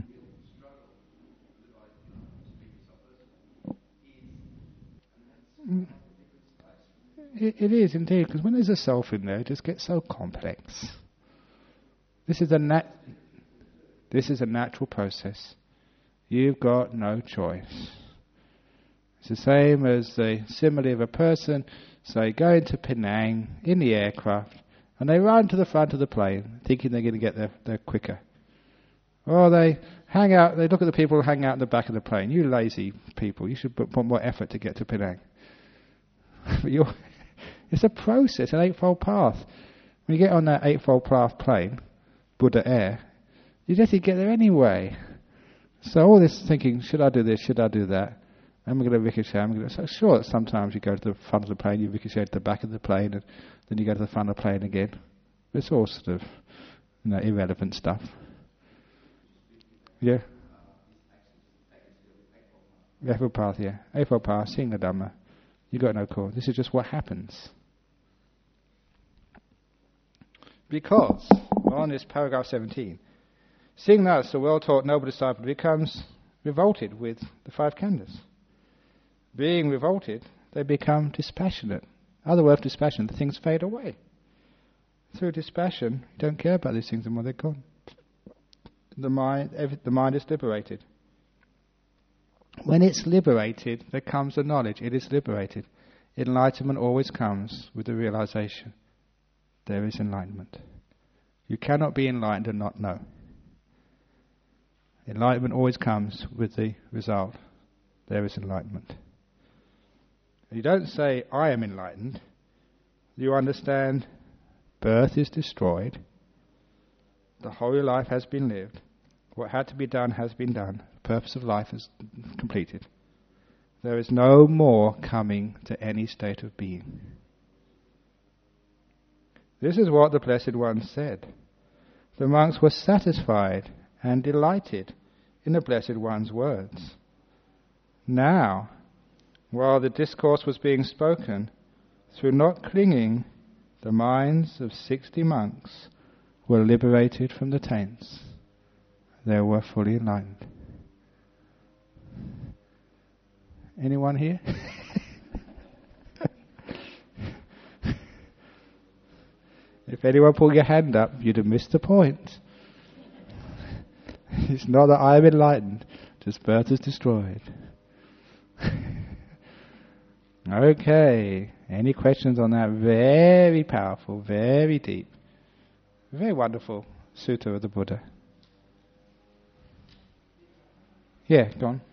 It, it is indeed, because when there's a self in there, it just gets so complex. This is a nat. This is a natural process. You've got no choice. It's the same as the simile of a person, say, going to Penang in the aircraft, and they run to the front of the plane, thinking they're going to get there, there quicker. Or they hang out. They look at the people who hang out in the back of the plane. You lazy people! You should put, put more effort to get to Penang. But you're, it's a process, an eightfold path. When you get on that eightfold path plane, Buddha Air, you just get there anyway. So all this thinking, should I do this, should I do that? Am I going to ricochet? I'm going to, so sure, sometimes you go to the front of the plane, you ricochet to the back of the plane, and then you go to the front of the plane again. But it's all sort of, you know, irrelevant stuff. Yeah? Eightfold path, yeah. Eightfold path, seeing the Dhamma. You got no cause. This is just what happens. Because, on this paragraph seventeen, seeing thus the well-taught noble disciple becomes revolted with the five khandhas. Being revolted, they become dispassionate. Other word for dispassion, the things fade away. Through dispassion, you don't care about these things anymore, they're gone. The mind, every, the mind is liberated. When it's liberated, there comes the knowledge. It is liberated. Enlightenment always comes with the realization. There is enlightenment. You cannot be enlightened and not know. Enlightenment always comes with the result. There is enlightenment. You don't say, I am enlightened. You understand birth is destroyed. The whole life has been lived. What had to be done has been done. The purpose of life is completed. there is no more coming to any state of being. This is what the Blessed One said. The monks were satisfied and delighted in the Blessed One's words. Now, while the discourse was being spoken, through not clinging, the minds of sixty monks were liberated from the taints. They were fully enlightened. Anyone here? If anyone pulled your hand up, you'd have missed the point. It's not that I am enlightened, just birth is destroyed. Okay, any questions on that? Very powerful, very deep, very wonderful Sutta of the Buddha. Yeah, go on.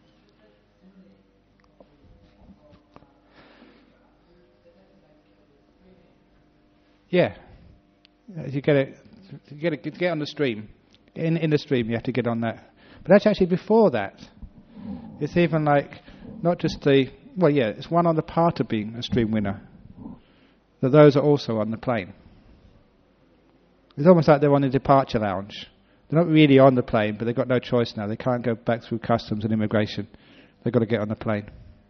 Yeah, you get it. You get it. Get on the stream. In in the stream, you have to get on that. But that's actually before that. It's even like not just the well, yeah. It's one on the part of being a stream winner. That those are also on the plane. It's almost like they're on the departure lounge. They're not really on the plane, but they've got no choice now. They can't go back through customs and immigration. They've got to get on the plane.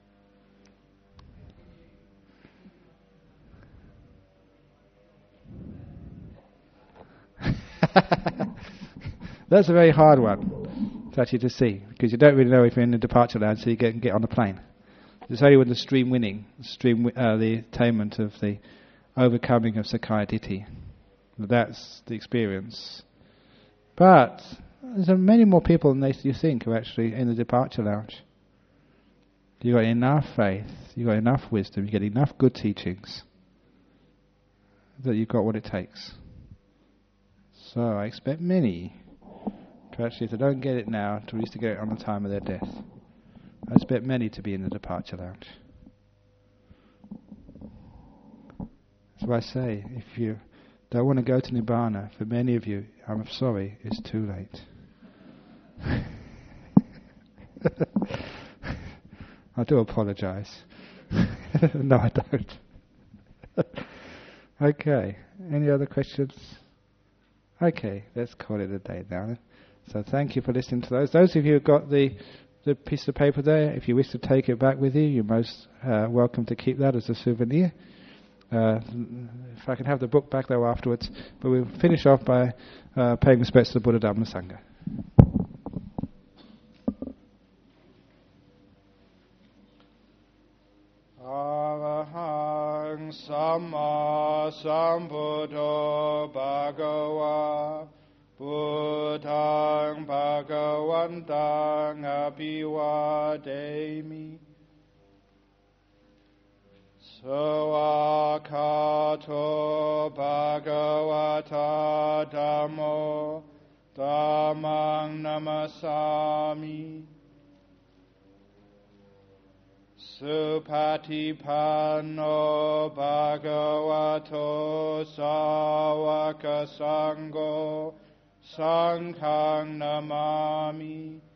That's a very hard one to actually to see, because you don't really know if you're in the departure lounge, so you get get on the plane. It's only with the stream winning, stream uh, the attainment of the overcoming of Sakkaya Ditthi. That's the experience. But there's many more people than they, you think are actually in the departure lounge. You've got enough faith, you've got enough wisdom, you get enough good teachings that you've got what it takes. So I expect many to actually, if they don't get it now, to at least to get it on the time of their death. I expect many to be in the departure lounge. So I say, if you don't want to go to Nibbana, for many of you, I'm sorry, it's too late. I do apologize. No, I don't. Okay, any other questions? Okay, let's call it a day now. So thank you for listening to those. Those of you who've got the, the piece of paper there, if you wish to take it back with you, you're most uh, welcome to keep that as a souvenir. Uh, if I can have the book back though afterwards. But we'll finish off by uh, paying respects to the Buddha, Dhamma, Sangha. Arahang Samma Sambuddho Bhagava Buddhaṃ Bhagavaṃ Abhivademi Sawakato Bhagavata Dhammo Dhammang Namasami Supatipanno Bhagavato Sāvaka Sangho Sanghang Namami